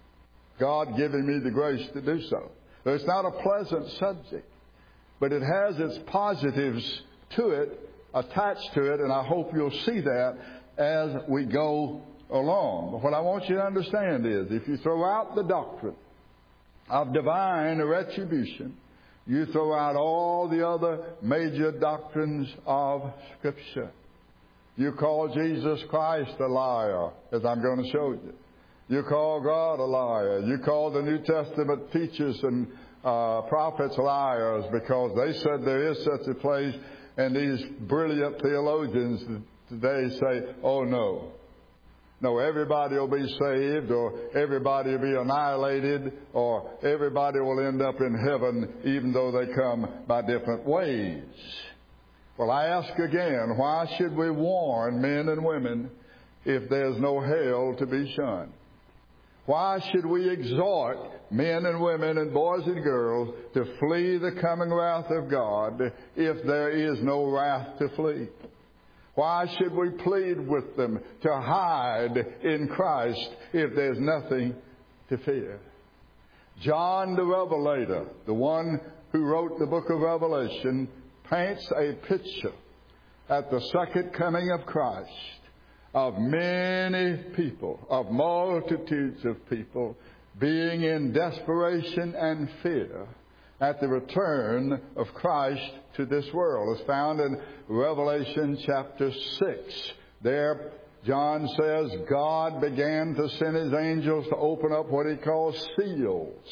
God giving me the grace to do so. It's not a pleasant subject, but it has its positives to it, attached to it, and I hope you'll see that as we go along. But what I want you to understand is, if you throw out the doctrine of divine retribution, you throw out all the other major doctrines of Scripture. You call Jesus Christ a liar, as I'm going to show you. You call God a liar. You call the New Testament teachers and prophets liars because they said there is such a place, and these brilliant theologians today say, oh no. No, everybody will be saved, or everybody will be annihilated, or everybody will end up in heaven even though they come by different ways. Well, I ask again, why should we warn men and women if there's no hell to be shunned? Why should we exhort men and women and boys and girls to flee the coming wrath of God if there is no wrath to flee? Why should we plead with them to hide in Christ if there's nothing to fear? John the Revelator, the one who wrote the book of Revelation, paints a picture at the second coming of Christ of many people, of multitudes of people being in desperation and fear at the return of Christ to this world. It's found in Revelation chapter 6. There, John says, God began to send His angels to open up what He calls seals.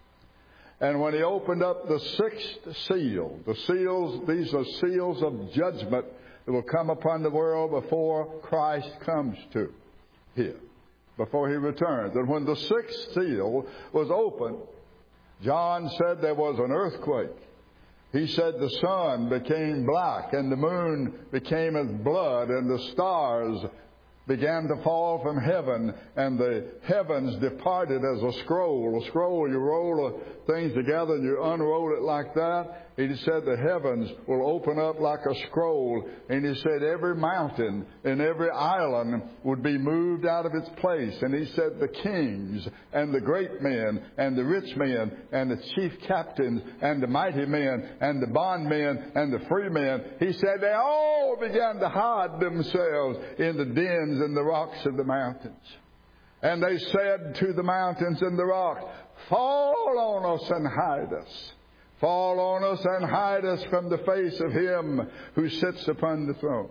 And when He opened up the sixth seal, these are seals of judgment that will come upon the world before Christ comes to here, before He returns. And when the sixth seal was opened, John said there was an earthquake. He said the sun became black and the moon became as blood and the stars began to fall from heaven and the heavens departed as a scroll. A scroll, you roll things together and you unroll it like that. He said the heavens will open up like a scroll. And He said every mountain and every island would be moved out of its place. And He said the kings and the great men and the rich men and the chief captains and the mighty men and the bondmen and the free men, He said they all began to hide themselves in the dens and the rocks of the mountains. And they said to the mountains and the rocks, fall on us and hide us. Fall on us and hide us from the face of Him who sits upon the throne,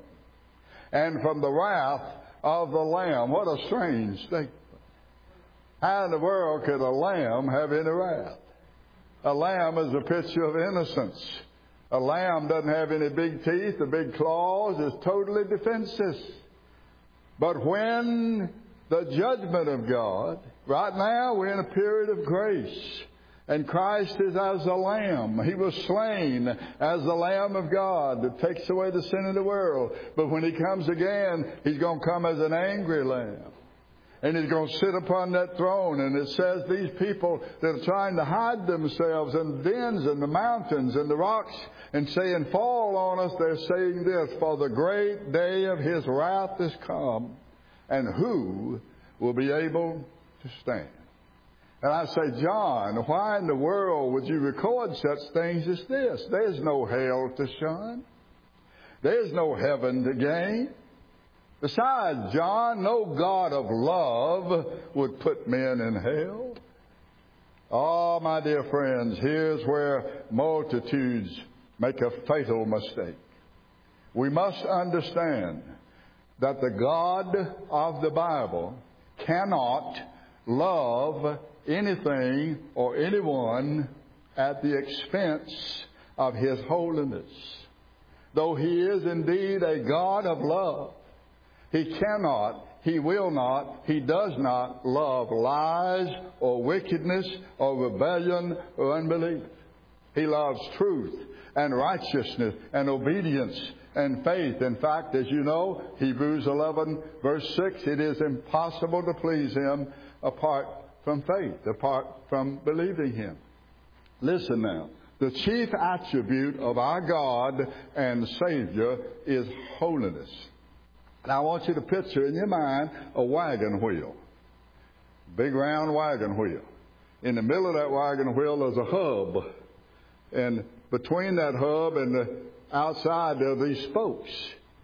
and from the wrath of the Lamb. What a strange statement. How in the world could a lamb have any wrath? A lamb is a picture of innocence. A lamb doesn't have any big teeth or big claws, is totally defenseless. But when the judgment of God, right now we're in a period of grace, and Christ is as a lamb. He was slain as the Lamb of God that takes away the sin of the world. But when He comes again, He's going to come as an angry lamb. And He's going to sit upon that throne. And it says these people that are trying to hide themselves in dens and the mountains and the rocks and saying, fall on us, they're saying this, for the great day of His wrath is come. And who will be able to stand? And I say, John, why in the world would you record such things as this? There's no hell to shun. There's no heaven to gain. Besides, John, no God of love would put men in hell. Oh, my dear friends, here's where multitudes make a fatal mistake. We must understand that the God of the Bible cannot love anything or anyone at the expense of His holiness. Though He is indeed a God of love, He cannot, He will not, He does not love lies or wickedness or rebellion or unbelief. He loves truth and righteousness and obedience and faith. In fact, as you know, Hebrews 11 verse 6, it is impossible to please Him apart from faith, apart from believing Him. Listen now. The chief attribute of our God and Savior is holiness. Now I want you to picture in your mind a wagon wheel. Big round wagon wheel. In the middle of that wagon wheel there's a hub. And between that hub and the outside there are these spokes.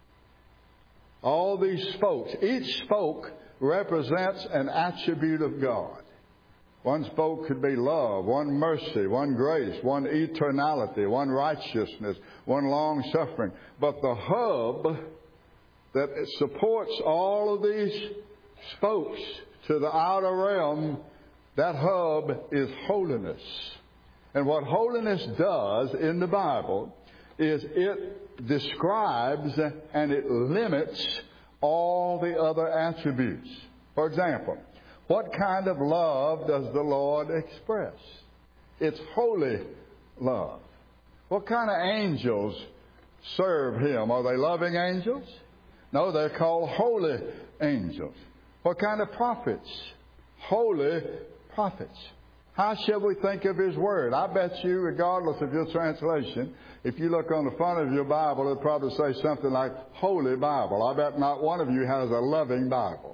All these spokes. Each spoke represents an attribute of God. One spoke could be love, one mercy, one grace, one eternality, one righteousness, one long suffering. But the hub that supports all of these spokes to the outer realm, that hub is holiness. And what holiness does in the Bible is it describes and it limits all the other attributes. For example, what kind of love does the Lord express? It's holy love. What kind of angels serve Him? Are they loving angels? No, they're called holy angels. What kind of prophets? Holy prophets. How shall we think of His Word? I bet you, regardless of your translation, if you look on the front of your Bible, it'll probably say something like Holy Bible. I bet not one of you has a loving Bible.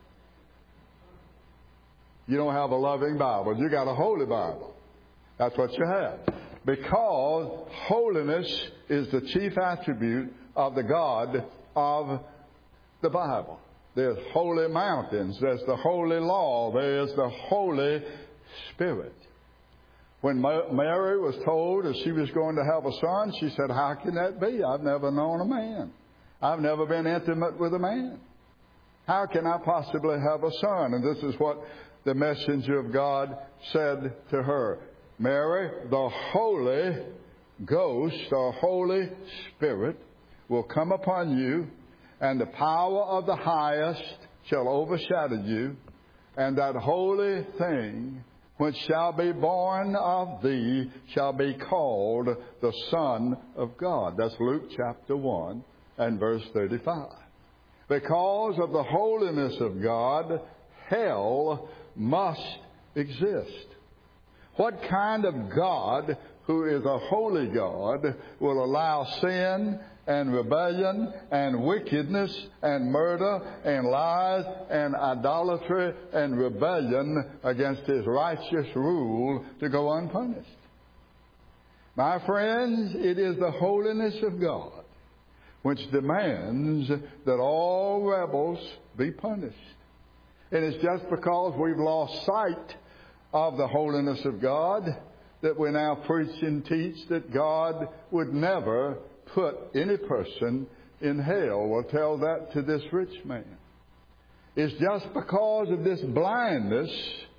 You don't have a loving Bible. You got a holy Bible. That's what you have. Because holiness is the chief attribute of the God of the Bible. There's holy mountains. There's the holy law. There's the Holy Spirit. When Mary was told that she was going to have a son, she said, how can that be? I've never known a man. I've never been intimate with a man. How can I possibly have a son? And this is what the messenger of God said to her. Mary, the Holy Ghost, the Holy Spirit, will come upon you, and the power of the highest shall overshadow you, and that holy thing which shall be born of thee shall be called the Son of God. That's Luke chapter 1 and verse 35. Because of the holiness of God, hell must exist. What kind of God, who is a holy God, will allow sin and rebellion and wickedness and murder and lies and idolatry and rebellion against His righteous rule to go unpunished? My friends, it is the holiness of God which demands that all rebels be punished. And it's just because we've lost sight of the holiness of God that we now preach and teach that God would never put any person in hell. We'll tell that to this rich man. It's just because of this blindness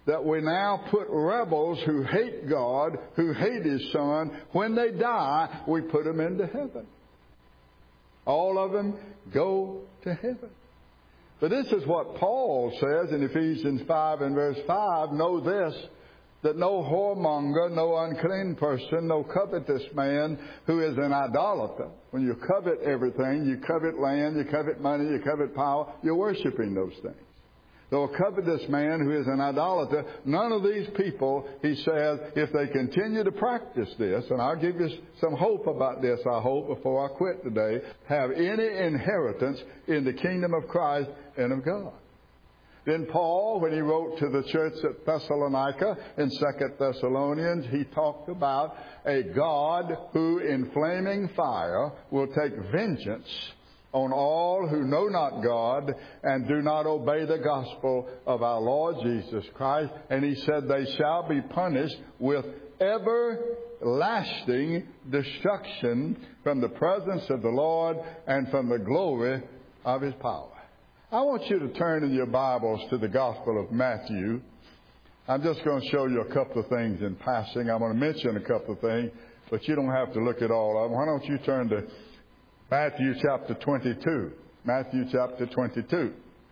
that we now put rebels who hate God, who hate His Son, when they die, we put them into heaven. All of them go to heaven. But this is what Paul says in Ephesians 5 and verse 5. Know this, that no whoremonger, no unclean person, no covetous man who is an idolater. When you covet everything, you covet land, you covet money, you covet power, you're worshiping those things. Though a covetous man who is an idolater, none of these people, he says, if they continue to practice this, and I'll give you some hope about this, I hope, before I quit today, have any inheritance in the kingdom of Christ and of God. Then Paul, when he wrote to the church at Thessalonica in 2 Thessalonians, he talked about a God who in flaming fire will take vengeance on all who know not God and do not obey the gospel of our Lord Jesus Christ. And he said they shall be punished with everlasting destruction from the presence of the Lord and from the glory of His power. I want you to turn in your Bibles to the Gospel of Matthew. I'm just going to show you a couple of things in passing. I'm going to mention a couple of things, but you don't have to look at all of them. Why don't you turn to Matthew chapter 22. Matthew chapter 22.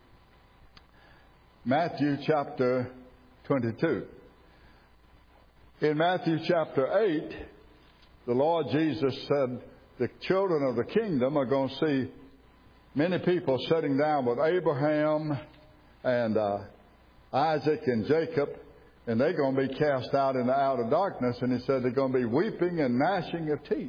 Matthew chapter 22. In Matthew chapter 8, the Lord Jesus said the children of the kingdom are going to see many people sitting down with Abraham and Isaac and Jacob, and they're going to be cast out into outer darkness. And He said they're going to be weeping and gnashing of teeth.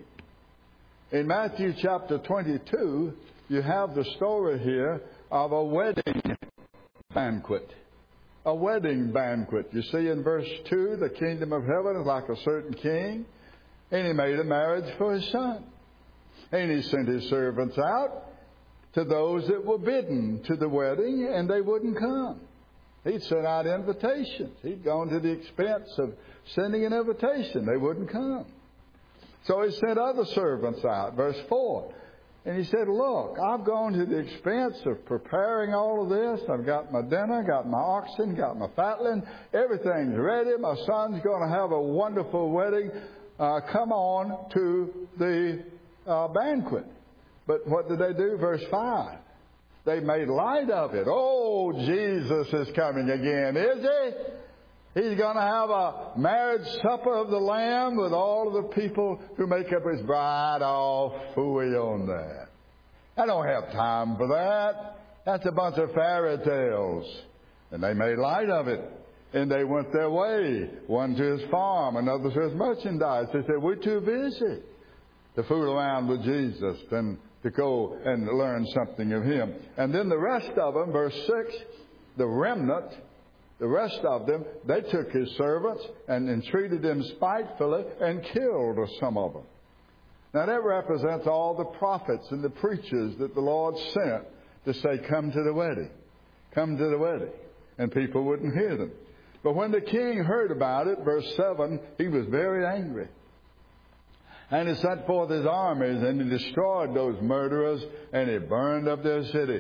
In Matthew chapter 22, you have the story here of a wedding banquet. A wedding banquet. You see in verse 2, the kingdom of heaven is like a certain king, and he made a marriage for his son. And he sent his servants out to those that were bidden to the wedding, and they wouldn't come. He'd sent out invitations. He'd gone to the expense of sending an invitation. They wouldn't come. So he sent other servants out, verse 4. And he said, look, I've gone to the expense of preparing all of this. I've got my dinner, got my oxen, got my fatling. Everything's ready. My son's going to have a wonderful wedding. Come on to the banquet. But what did they do? Verse 5. They made light of it. Oh, Jesus is coming again, is He? He's going to have a marriage supper of the Lamb with all of the people who make up His bride. Oh, phooey on that. I don't have time for that. That's a bunch of fairy tales. And they made light of it. And they went their way. One to his farm, another to his merchandise. They said, we're too busy to fool around with Jesus than to go and learn something of Him. And then the rest of them, verse 6, the remnant, the rest of them, they took His servants and entreated them spitefully and killed some of them. Now that represents all the prophets and the preachers that the Lord sent to say, come to the wedding. Come to the wedding. And people wouldn't hear them. But when the king heard about it, verse 7, he was very angry. And he sent forth his armies and he destroyed those murderers and he burned up their city.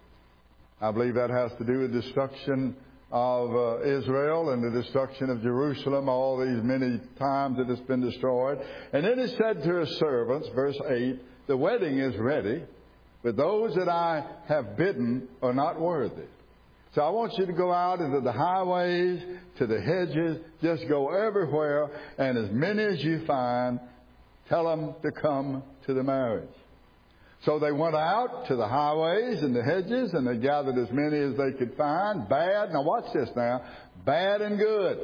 I believe that has to do with destruction of Israel and the destruction of Jerusalem, all these many times that it's been destroyed. And then he said to his servants, verse 8, the wedding is ready, but those that I have bidden are not worthy. So I want you to go out into the highways, to the hedges, just go everywhere, and as many as you find, tell them to come to the marriage. So they went out to the highways and the hedges, and they gathered as many as they could find, bad. Now watch this now. Bad and good.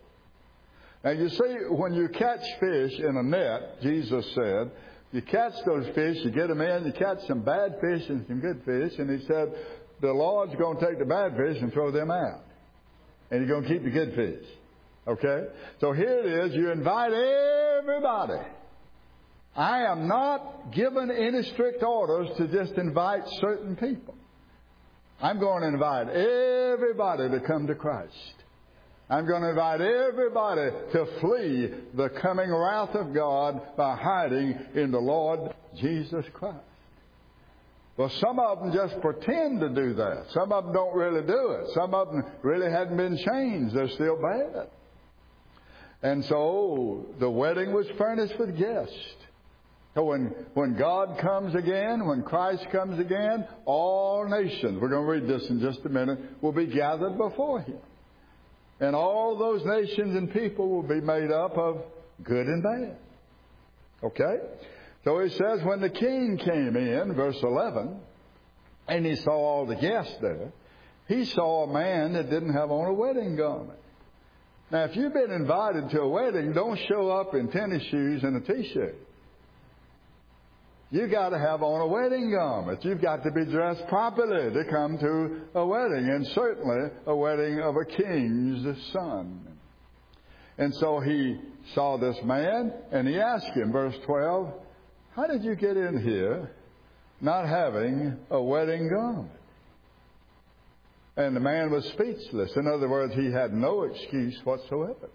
Now you see, when you catch fish in a net, Jesus said, you catch those fish, you get them in, you catch some bad fish and some good fish, and He said, the Lord's going to take the bad fish and throw them out. And He's going to keep the good fish. Okay? So here it is. You invite everybody. I am not given any strict orders to just invite certain people. I'm going to invite everybody to come to Christ. I'm going to invite everybody to flee the coming wrath of God by hiding in the Lord Jesus Christ. Well, some of them just pretend to do that. Some of them don't really do it. Some of them really hadn't been changed. They're still bad. And so the wedding was furnished with guests. So when God comes again, when Christ comes again, all nations, we're going to read this in just a minute, will be gathered before Him. And all those nations and people will be made up of good and bad. Okay? So He says, when the king came in, verse 11, and he saw all the guests there, he saw a man that didn't have on a wedding garment. Now, if you've been invited to a wedding, don't show up in tennis shoes and a T-shirt. You've got to have on a wedding garment. You've got to be dressed properly to come to a wedding, and certainly a wedding of a king's son. And so he saw this man, and he asked him, verse 12, how did you get in here not having a wedding garment? And the man was speechless. In other words, he had no excuse whatsoever.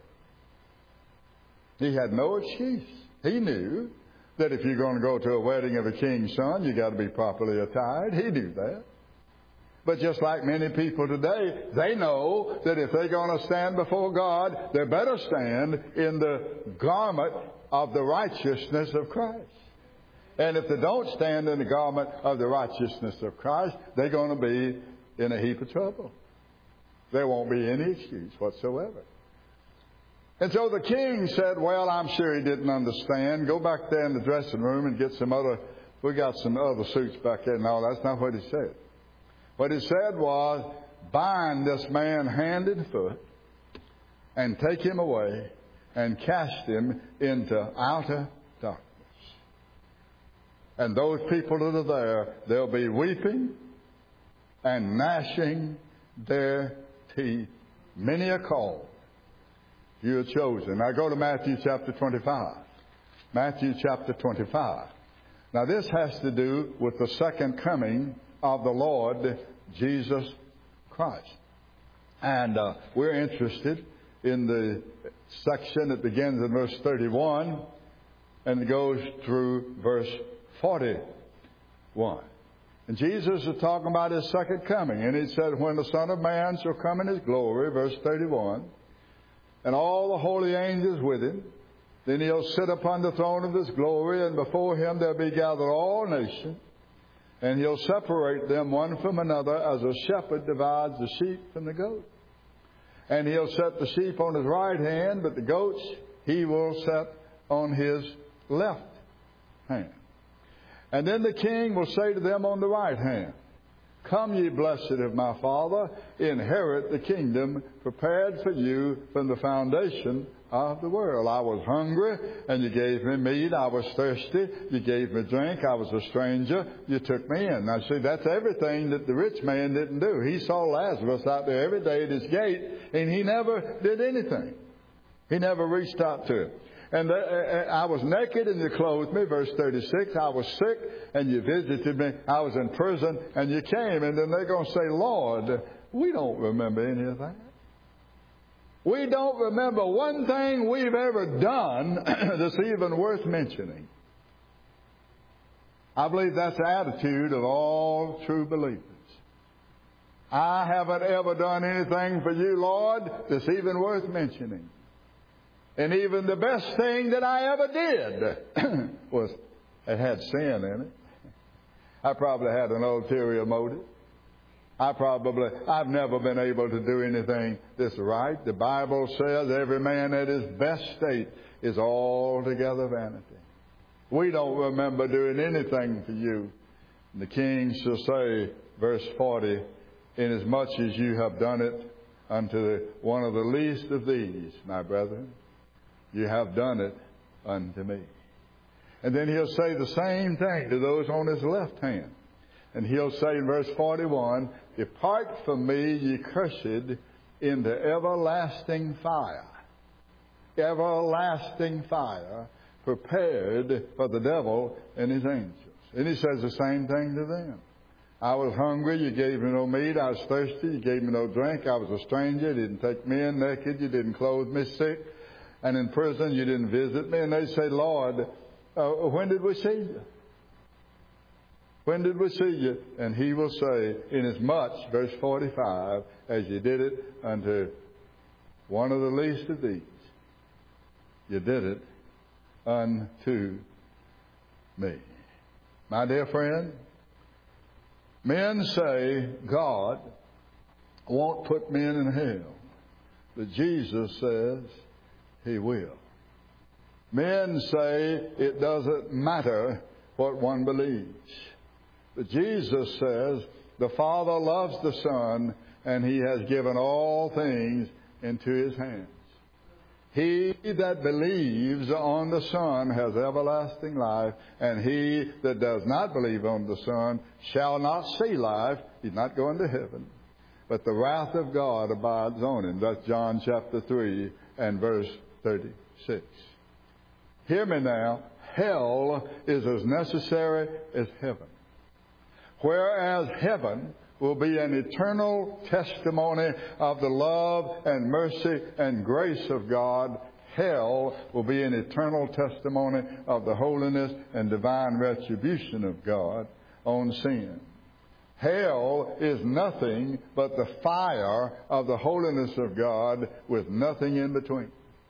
He had no excuse. He knew that if you're going to go to a wedding of a king's son, you've got to be properly attired. He knew that. But just like many people today, they know that if they're going to stand before God, they better stand in the garment of the righteousness of Christ. And if they don't stand in the garment of the righteousness of Christ, they're going to be in a heap of trouble. There won't be any excuse whatsoever. And so the king said, well, I'm sure he didn't understand. Go back there in the dressing room and get some other, we got some other suits back there. No, that's not what he said. What he said was, bind this man hand and foot and take him away and cast him into outer darkness. And those people that are there, they'll be weeping and gnashing their teeth. Many are called, you are chosen. Now go to Matthew chapter 25. Matthew chapter 25. Now this has to do with the second coming of the Lord Jesus Christ. And we're interested in the section that begins in verse 31 and goes through verse 41. And Jesus is talking about His second coming. And He said, when the Son of Man shall come in His glory, verse 31, and all the holy angels with Him, then He'll sit upon the throne of His glory, and before Him there'll be gathered all nations. And He'll separate them one from another as a shepherd divides the sheep from the goats. And He'll set the sheep on His right hand, but the goats He will set on His left hand. And then the king will say to them on the right hand, come ye blessed of my Father, inherit the kingdom prepared for you from the foundation of the world. I was hungry, and you gave me meat. I was thirsty, you gave me drink. I was a stranger, you took me in. Now see, that's everything that the rich man didn't do. He saw Lazarus out there every day at his gate, and he never did anything. He never reached out to him. And I was naked and you clothed me, verse 36. I was sick and you visited me. I was in prison and you came. And then they're going to say, Lord, we don't remember any of that. We don't remember one thing we've ever done that's even worth mentioning. I believe that's the attitude of all true believers. I haven't ever done anything for you, Lord, that's even worth mentioning. And even the best thing that I ever did was, it had sin in it. I probably had an ulterior motive. I've never been able to do anything that's right. The Bible says every man at his best state is altogether vanity. We don't remember doing anything for you. And the king shall say, verse 40, inasmuch as you have done it unto one of the least of these, my brethren, you have done it unto me. And then he'll say the same thing to those on his left hand. And he'll say in verse 41, depart from me, ye cursed, into everlasting fire. Everlasting fire prepared for the devil and his angels. And he says the same thing to them. I was hungry, you gave me no meat. I was thirsty, you gave me no drink. I was a stranger, you didn't take me in. Naked, you didn't clothe me. Sick and in prison, you didn't visit me. And they say, Lord, when did we see you? When did we see you? And he will say, inasmuch, verse 45, as you did it unto one of the least of these, you did it unto me. My dear friend, men say God won't put men in hell, but Jesus says He will. Men say it doesn't matter what one believes, but Jesus says the Father loves the Son, and He has given all things into His hands. He that believes on the Son has everlasting life, and he that does not believe on the Son shall not see life. He's not going to heaven, but the wrath of God abides on him. That's John chapter 3 and verse 36. Hear me now. Hell is as necessary as heaven. Whereas heaven will be an eternal testimony of the love and mercy and grace of God, hell will be an eternal testimony of the holiness and divine retribution of God on sin. Hell is nothing but the fire of the holiness of God with nothing in between.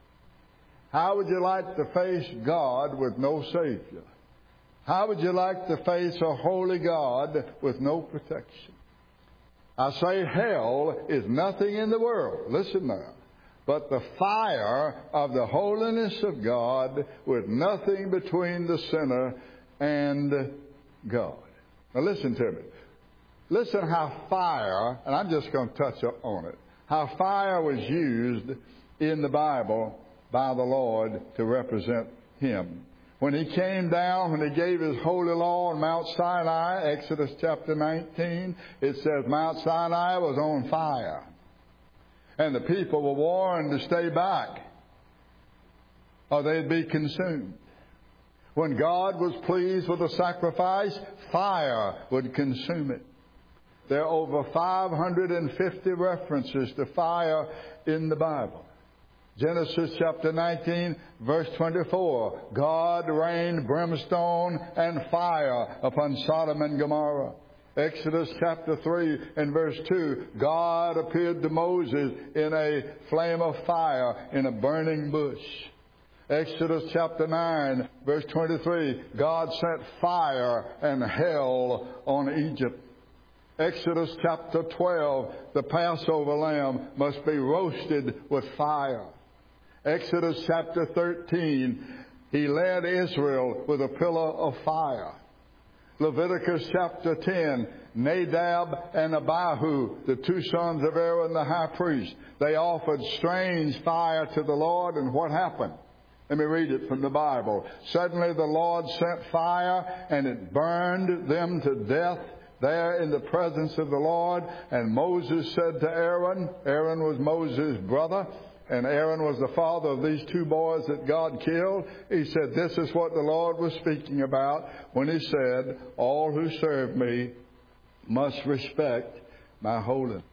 How would you like to face God with no Savior? How would you like to face a holy God with no protection? I say hell is nothing in the world, listen now, but the fire of the holiness of God with nothing between the sinner and God. Now listen to me. Listen how fire, and I'm just going to touch on it, how fire was used in the Bible by the Lord to represent Him. When He came down, when He gave His holy law on Mount Sinai, Exodus chapter 19, it says Mount Sinai was on fire. And the people were warned to stay back, or they'd be consumed. When God was pleased with a sacrifice, fire would consume it. There are over 550 references to fire in the Bible. Genesis chapter 19, verse 24, God rained brimstone and fire upon Sodom and Gomorrah. Exodus chapter 3 and verse 2, God appeared to Moses in a flame of fire in a burning bush. Exodus chapter 9, verse 23, God sent fire and hell on Egypt. Exodus chapter 12, the Passover lamb must be roasted with fire. Exodus chapter 13, He led Israel with a pillar of fire. Leviticus chapter 10, Nadab and Abihu, the two sons of Aaron the high priest, they offered strange fire to the Lord, and what happened? Let me read it from the Bible. Suddenly the Lord sent fire, and it burned them to death there in the presence of the Lord. And Moses said to Aaron, Aaron was Moses' brother, and Aaron was the father of these two boys that God killed. He said, this is what the Lord was speaking about when He said, all who serve me must respect my holiness.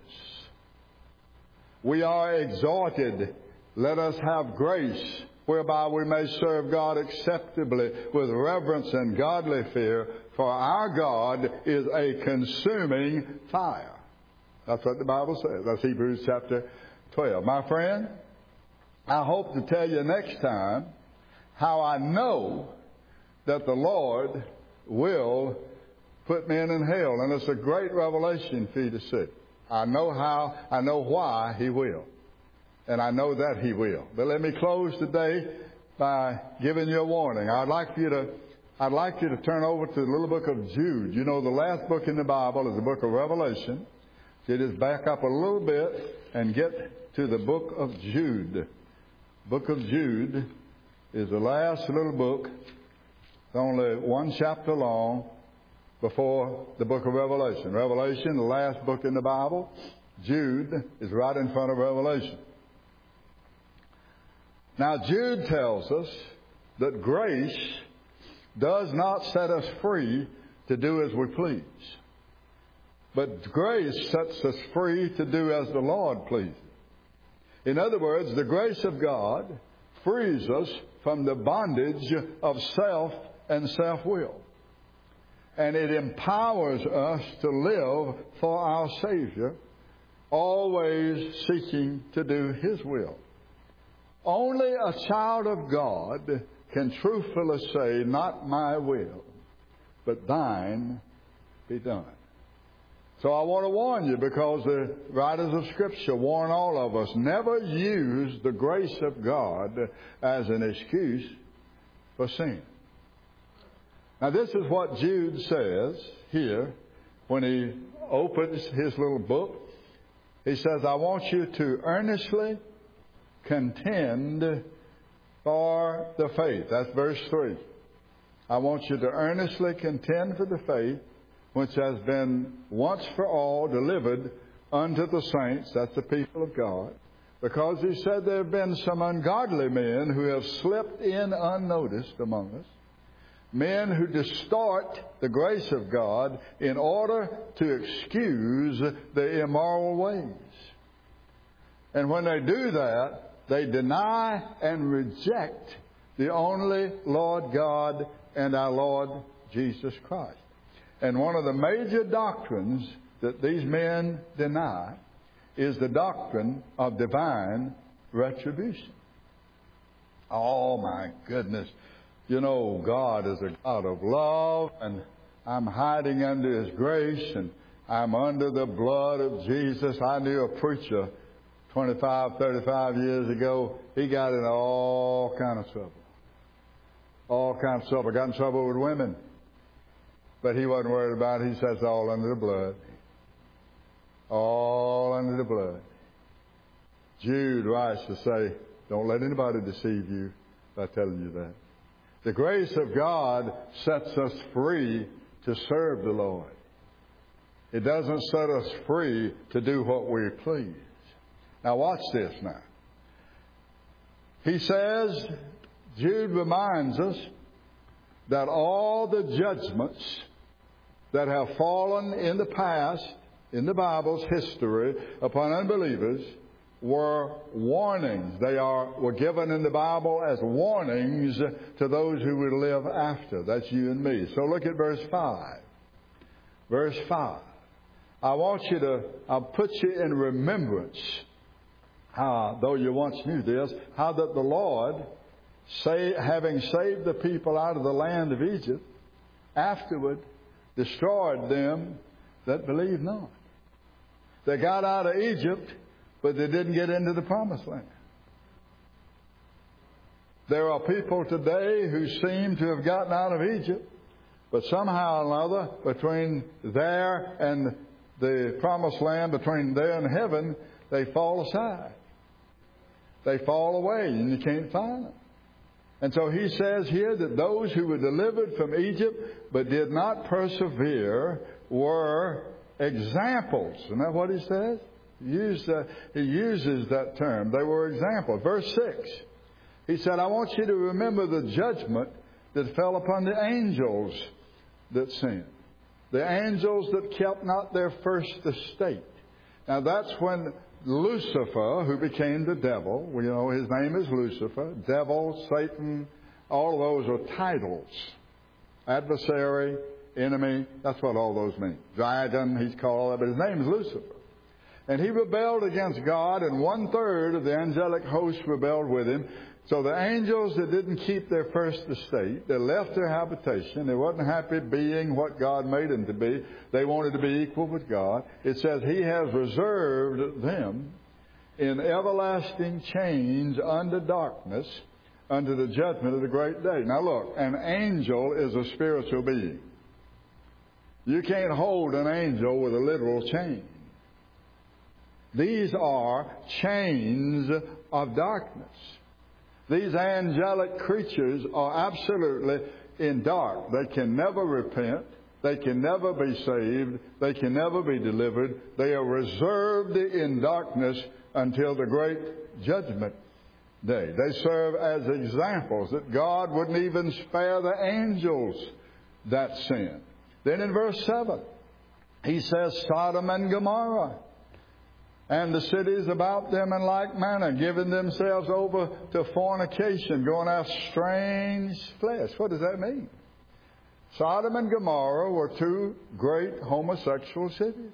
We are exhorted, let us have grace, whereby we may serve God acceptably with reverence and godly fear, for our God is a consuming fire. That's what the Bible says. That's Hebrews chapter 12. My friend, I hope to tell you next time how I know that the Lord will put men in hell. And it's a great revelation for you to see. I know how, I know why He will. And I know that He will. But let me close today by giving you a warning. I'd like you to turn over to the little book of Jude. You know, the last book in the Bible is the book of Revelation. So you just back up a little bit and get to the book of Jude. Book of Jude is the last little book. It's only one chapter long before the book of Revelation. Revelation, the last book in the Bible. Jude is right in front of Revelation. Now, Jude tells us that grace does not set us free to do as we please. But grace sets us free to do as the Lord pleases. In other words, the grace of God frees us from the bondage of self and self-will. and it empowers us to live for our Savior, always seeking to do His will. Only a child of God can truthfully say, not my will, but thine be done. So I want to warn you, because the writers of Scripture warn all of us, never use the grace of God as an excuse for sin. Now this is what Jude says here when he opens his little book. He says, I want you to earnestly contend for the faith. That's verse 3. I want you to earnestly contend for the faith which has been once for all delivered unto the saints, that's the people of God. Because he said there have been some ungodly men who have slipped in unnoticed among us. Men who distort the grace of God in order to excuse their immoral ways. And when they do that, they deny and reject the only Lord God and our Lord Jesus Christ. And one of the major doctrines that these men deny is the doctrine of divine retribution. Oh, my goodness. You know, God is a God of love, and I'm hiding under His grace, and I'm under the blood of Jesus. I knew a preacher 25, 35 years ago. He got in all kind of trouble. All kinds of trouble. Got in trouble with women. But he wasn't worried about it. He says, all under the blood. All under the blood. Jude writes to say, don't let anybody deceive you by telling you that. The grace of God sets us free to serve the Lord. It doesn't set us free to do what we please. Now watch this now. He says, Jude reminds us that all the judgments that have fallen in the past, in the Bible's history, upon unbelievers were warnings. They were given in the Bible as warnings to those who would live after. That's you and me. So look at verse 5. Verse 5. I'll put you in remembrance, how, though you once knew this, how that the Lord, having saved the people out of the land of Egypt, afterward destroyed them that believed not. They got out of Egypt, but they didn't get into the promised land. There are people today who seem to have gotten out of Egypt, but somehow or another, between there and the promised land, between there and heaven, they fall aside. They fall away, and you can't find them. And so he says here that those who were delivered from Egypt but did not persevere were examples. Isn't that what he says? He uses that term. They were examples. Verse 6. He said, I want you to remember the judgment that fell upon the angels that sinned. The angels that kept not their first estate. Now that's when Lucifer, who became the devil, we know his name is Lucifer, devil, Satan, all of those are titles. Adversary, enemy, that's what all those mean. Dragon, he's called, but his name is Lucifer. And he rebelled against God, and 1/3 of the angelic host rebelled with him. So the angels that didn't keep their first estate, they left their habitation. They wasn't happy being what God made them to be. They wanted to be equal with God. It says He has reserved them in everlasting chains under darkness, under the judgment of the great day. Now look, an angel is a spiritual being. You can't hold an angel with a literal chain. These are chains of darkness. These angelic creatures are absolutely in dark. They can never repent. They can never be saved. They can never be delivered. They are reserved in darkness until the great judgment day. They serve as examples that God wouldn't even spare the angels that sin. Then in verse 7, he says, Sodom and Gomorrah and the cities about them in like manner, giving themselves over to fornication, going after strange flesh. What does that mean? Sodom and Gomorrah were two great homosexual cities.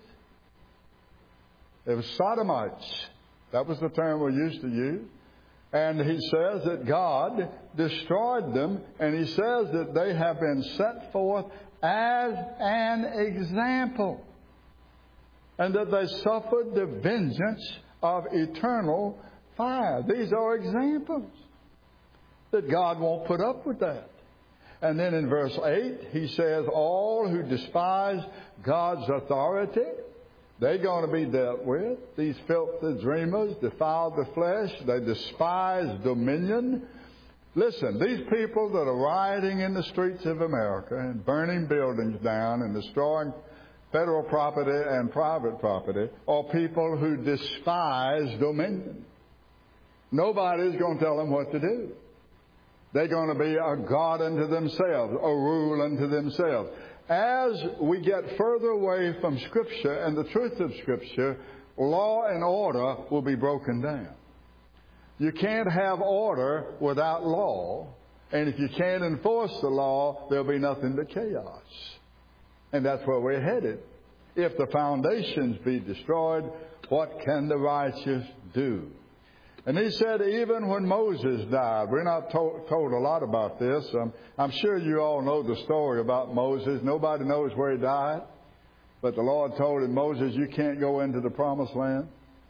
It was sodomites. That was the term we used to use. And he says that God destroyed them, and he says that they have been set forth as an example, and that they suffered the vengeance of eternal fire. These are examples that God won't put up with that. And then in verse 8, he says, all who despise God's authority, they're going to be dealt with. These filthy dreamers defile the flesh. They despise dominion. Listen, these people that are rioting in the streets of America and burning buildings down and destroying federal property and private property are people who despise dominion. Nobody's going to tell them what to do. They're going to be a God unto themselves, a rule unto themselves. As we get further away from Scripture and the truth of Scripture, law and order will be broken down. You can't have order without law, and if you can't enforce the law, there'll be nothing but chaos. And that's where we're headed. If the foundations be destroyed, what can the righteous do? And he said, even when Moses died, we're not told a lot about this. I'm sure you all know the story about Moses. Nobody knows where he died. But the Lord told him, Moses, you can't go into the promised land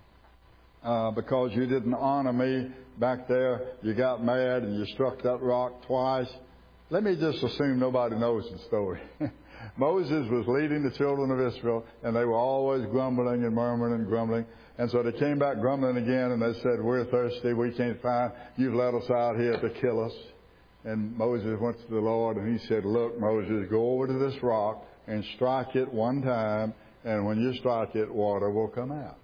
because you didn't honor me back there. You got mad and you struck that rock twice. Let me just assume nobody knows the story. Moses was leading the children of Israel, and they were always grumbling and murmuring and grumbling. And so they came back grumbling again, and they said, we're thirsty, we can't find, you've let us out here to kill us. And Moses went to the Lord, and he said, look, Moses, go over to this rock and strike it one time, and when you strike it, water will come out.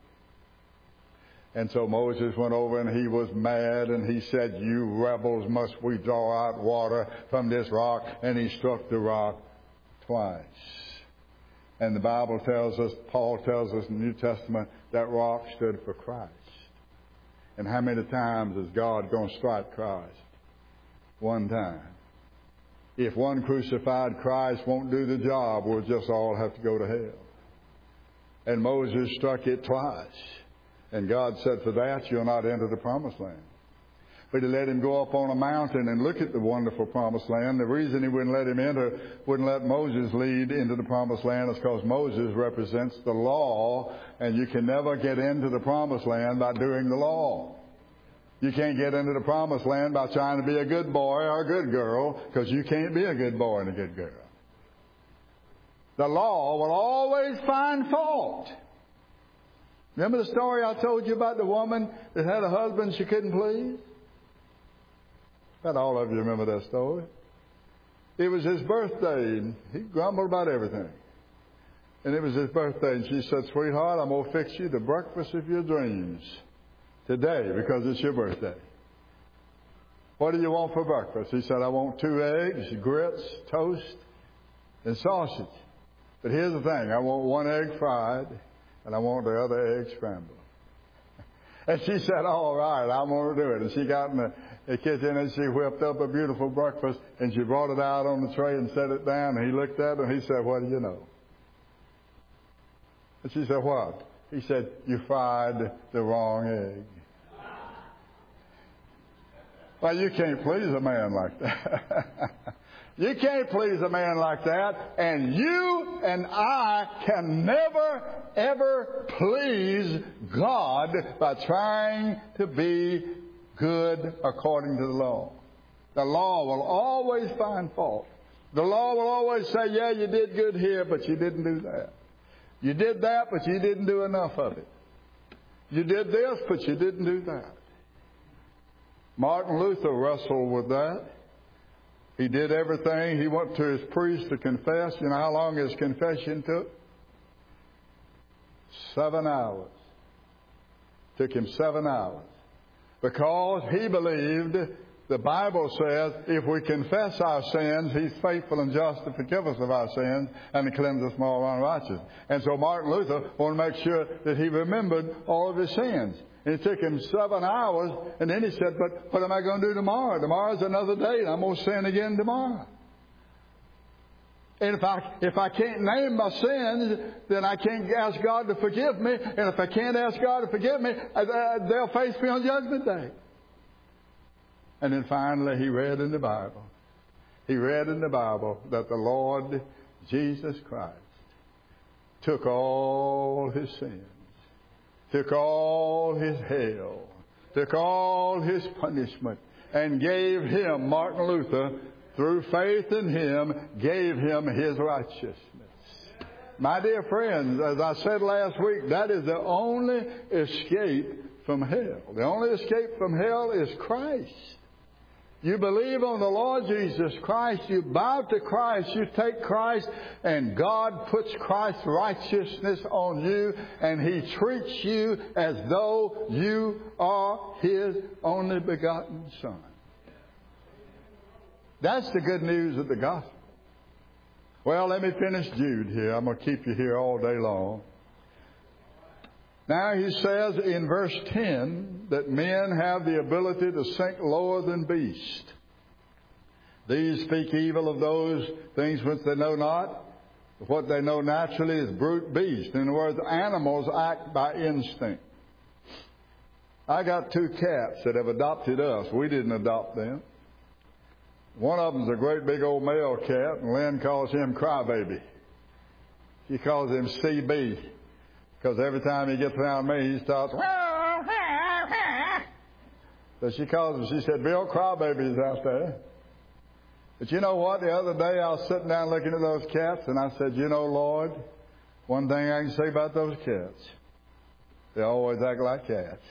And so Moses went over, and he was mad, and he said, you rebels, must we draw out water from this rock? And he struck the rock twice. And the Bible tells us, Paul tells us in the New Testament, that rock stood for Christ. And how many times is God going to strike Christ? One time. If one crucified Christ won't do the job, we'll just all have to go to hell. And Moses struck it twice. And God said, for that you'll not enter the promised land. But he let him go up on a mountain and look at the wonderful promised land. The reason he wouldn't let him enter, wouldn't let Moses lead into the promised land is because Moses represents the law, and you can never get into the promised land by doing the law. You can't get into the promised land by trying to be a good boy or a good girl, because you can't be a good boy and a good girl. The law will always find fault. Remember the story I told you about the woman that had a husband she couldn't please? Not all of you remember that story. It was his birthday, and he grumbled about everything. And it was his birthday, and she said, sweetheart, I'm going to fix you the breakfast of your dreams today because it's your birthday. What do you want for breakfast? He said, I want 2 eggs, grits, toast, and sausage. But here's the thing, I want 1 egg fried, and I want the other egg scrambled. And she said, all right, I'm going to do it. And she got in the kitchen and she whipped up a beautiful breakfast, and she brought it out on the tray and set it down. And he looked at it and he said, what do you know? And she said, what? He said, you fried the wrong egg. Well, you can't please a man like that. You can't please a man like that, and you and I can never, ever please God by trying to be good according to the law. The law will always find fault. The law will always say, yeah, you did good here, but you didn't do that. You did that, but you didn't do enough of it. You did this, but you didn't do that. Martin Luther wrestled with that. He did everything. He went to his priest to confess. You know how long his confession took? 7 hours. Took him 7 hours. Because he believed, the Bible says, if we confess our sins, He's faithful and just to forgive us of our sins and to cleanse us from all unrighteousness. And so Martin Luther wanted to make sure that he remembered all of his sins. And it took him 7 hours, and then he said, but what am I going to do tomorrow? Tomorrow's another day, and I'm going to sin again tomorrow. And if I can't name my sins, then I can't ask God to forgive me. And if I can't ask God to forgive me, they'll face me on Judgment Day. And then finally, he read in the Bible. He read in the Bible that the Lord Jesus Christ took all his sins, took all his hell, took all his punishment, and gave him, Martin Luther, through faith in him, gave him his righteousness. My dear friends, as I said last week, that is the only escape from hell. The only escape from hell is Christ. You believe on the Lord Jesus Christ, you bow to Christ, you take Christ, and God puts Christ's righteousness on you, and He treats you as though you are His only begotten Son. That's the good news of the gospel. Well, let me finish Jude here. I'm going to keep you here all day long. Now he says in verse 10 that men have the ability to sink lower than beasts. These speak evil of those things which they know not. What they know naturally is brute beast. In other words, animals act by instinct. I got 2 cats that have adopted us. We didn't adopt them. One of them's a great big old male cat, and Lynn calls him Crybaby. She calls him CB, because every time he gets around me, he starts. So she calls him. She said, "Bill, Crybaby's out there." But you know what? The other day I was sitting down looking at those cats, and I said, "You know, Lord, one thing I can say about those cats, they always act like cats.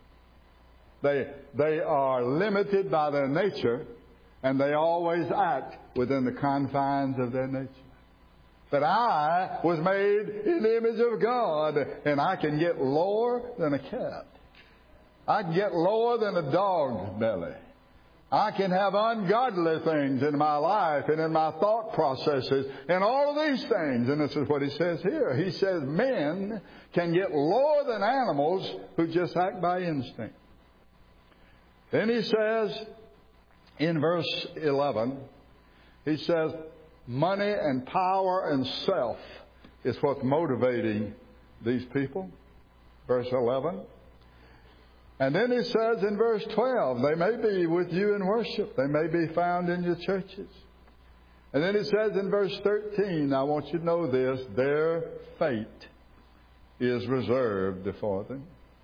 They are limited by their nature. And they always act within the confines of their nature. But I was made in the image of God, and I can get lower than a cat. I can get lower than a dog's belly. I can have ungodly things in my life and in my thought processes and all of these things. And this is what he says here. He says men can get lower than animals who just act by instinct. Then he says, in verse 11, he says, money and power and self is what's motivating these people. Verse 11. And then he says in verse 12, they may be with you in worship. They may be found in your churches. And then he says in verse 13, I want you to know this, their fate is reserved for them.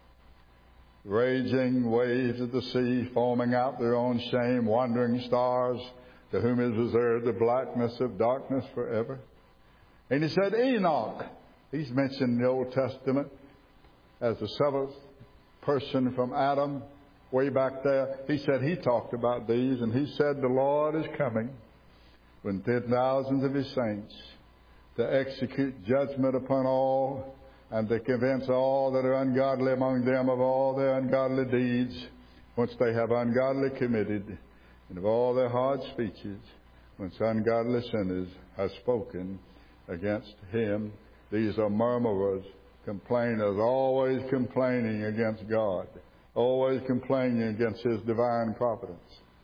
Raging waves of the sea, foaming out their own shame, wandering stars, to whom is reserved the blackness of darkness forever. And he said, Enoch, he's mentioned in the Old Testament as the 7th person from Adam, way back there. He said he talked about these, and he said the Lord is coming with 10,000s of his saints to execute judgment upon all, and to convince all that are ungodly among them of all their ungodly deeds, which they have ungodly committed, and of all their hard speeches, which ungodly sinners have spoken against him. These are murmurers, complainers, always complaining against God, always complaining against His divine providence,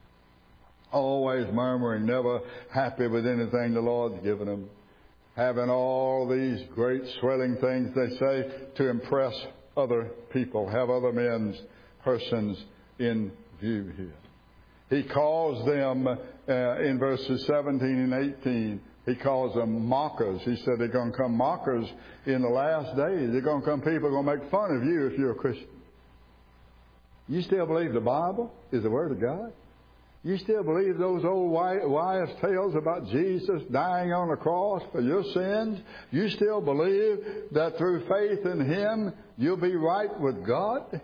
always murmuring, never happy with anything the Lord's given them, having all these great swelling things, they say, to impress other people, have other men's persons in view here. He calls them, in verses 17 and 18, he calls them mockers. He said they're going to come mockers in the last days. They're going to come people who are going to make fun of you if you're a Christian. You still believe the Bible is the Word of God? You still believe those old wives' tales about Jesus dying on the cross for your sins? You still believe that through faith in Him you'll be right with God?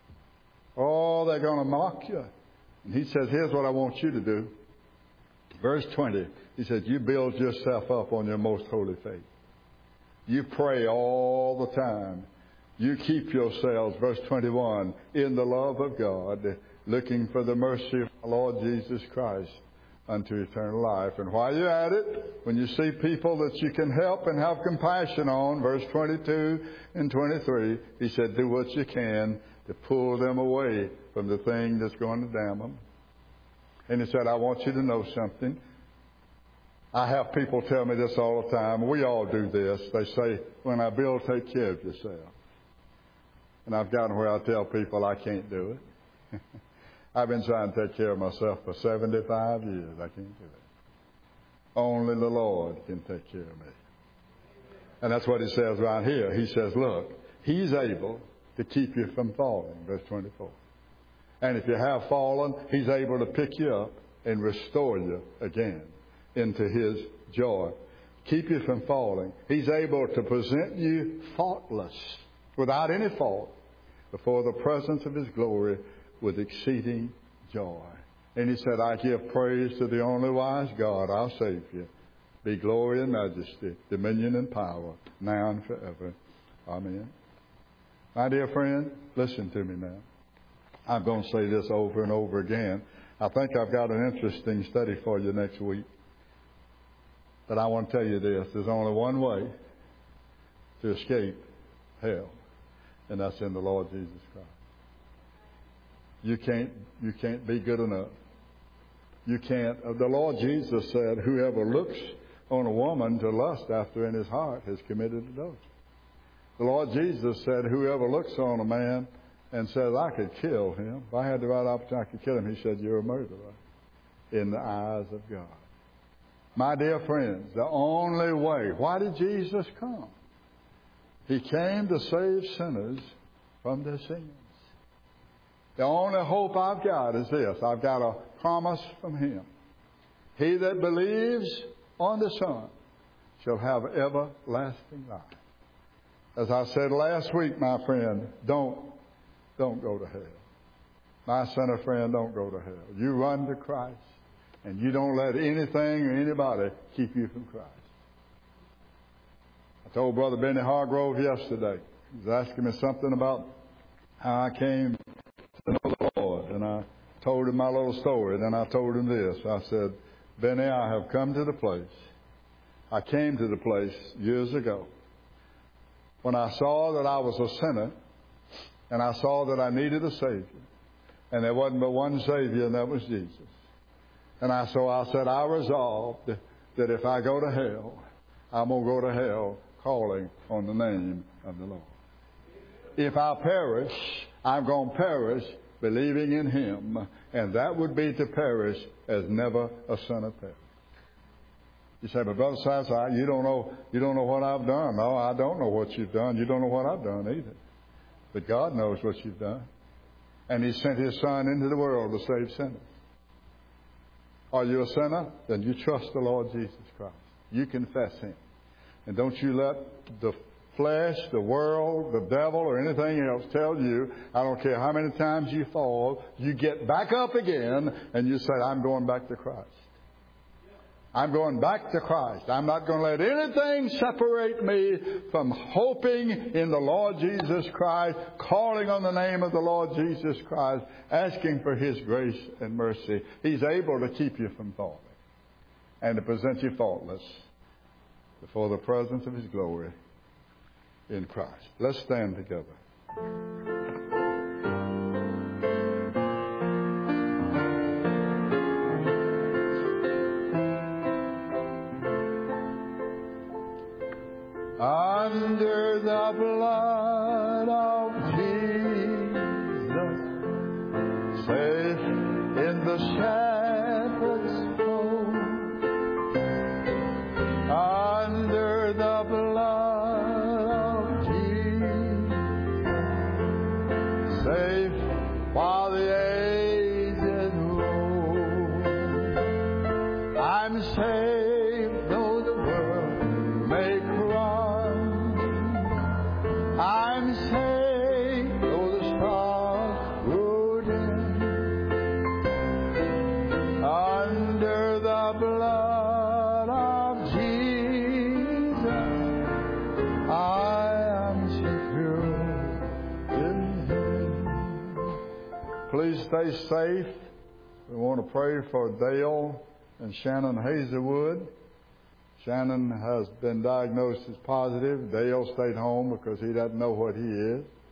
Oh, they're going to mock you. And he says, here's what I want you to do. Verse 20, he says, you build yourself up on your most holy faith. You pray all the time. You keep yourselves, verse 21, in the love of God, looking for the mercy of our Lord Jesus Christ unto eternal life. And while you're at it, when you see people that you can help and have compassion on, verse 22 and 23, he said, do what you can to pull them away from the thing that's going to damn them. And he said, I want you to know something. I have people tell me this all the time. We all do this. They say, when I build, take care of yourself. And I've gotten where I tell people I can't do it. I've been trying to take care of myself for 75 years. I can't do it. Only the Lord can take care of me. And that's what he says right here. He says, look, he's able to keep you from falling, verse 24. And if you have fallen, he's able to pick you up and restore you again into his joy. Keep you from falling. He's able to present you faultless, without any fault, before the presence of his glory with exceeding joy. And he said, I give praise to the only wise God, our Savior. Be glory and majesty, dominion and power, now and forever. Amen. My dear friend, listen to me now. I'm going to say this over and over again. I think I've got an interesting study for you next week. But I want to tell you this. There's only one way to escape hell, and that's in the Lord Jesus Christ. You can't be good enough. You can't. The Lord Jesus said, whoever looks on a woman to lust after in his heart has committed adultery. The Lord Jesus said, whoever looks on a man and says, I could kill him, if I had the right opportunity, I could kill him, he said, you're a murderer in the eyes of God. My dear friends, the only way. Why did Jesus come? He came to save sinners from their sins. The only hope I've got is this. I've got a promise from him. He that believes on the Son shall have everlasting life. As I said last week, my friend, don't go to hell. My sinner friend, don't go to hell. You run to Christ, and you don't let anything or anybody keep you from Christ. I told Brother Benny Hargrove yesterday. He was asking me something about how I came to know the Lord. And I told him my little story. Then I told him this. I said, Benny, I have come to the place. I came to the place years ago when I saw that I was a sinner and I saw that I needed a Savior. And there wasn't but one Savior, and that was Jesus. And I said, I resolved that if I go to hell, I'm going to go to hell calling on the name of the Lord. If I perish, I'm going to perish believing in him. And that would be to perish as never a sinner perished. You say, but Brother Silas, you don't know what I've done. No, I don't know what you've done. You don't know what I've done either. But God knows what you've done. And he sent his Son into the world to save sinners. Are you a sinner? Then you trust the Lord Jesus Christ. You confess him. And don't you let the flesh, the world, the devil, or anything else tell you, I don't care how many times you fall, you get back up again and you say, I'm going back to Christ. I'm going back to Christ. I'm not going to let anything separate me from hoping in the Lord Jesus Christ, calling on the name of the Lord Jesus Christ, asking for his grace and mercy. He's able to keep you from falling and to present you faultless before the presence of his glory in Christ. Let's stand together. Under the blood of Jesus, safe in the shepherd's fold. Under the blood of Jesus, safe while the ages roll. I'm safe though the world may cry. I'm safe though the stars grow dim. Under the blood of Jesus, I am secure in him. Please stay safe. We want to pray for Dale and Shannon Hazelwood. Shannon has been diagnosed as positive. Dale stayed home because he doesn't know what he is.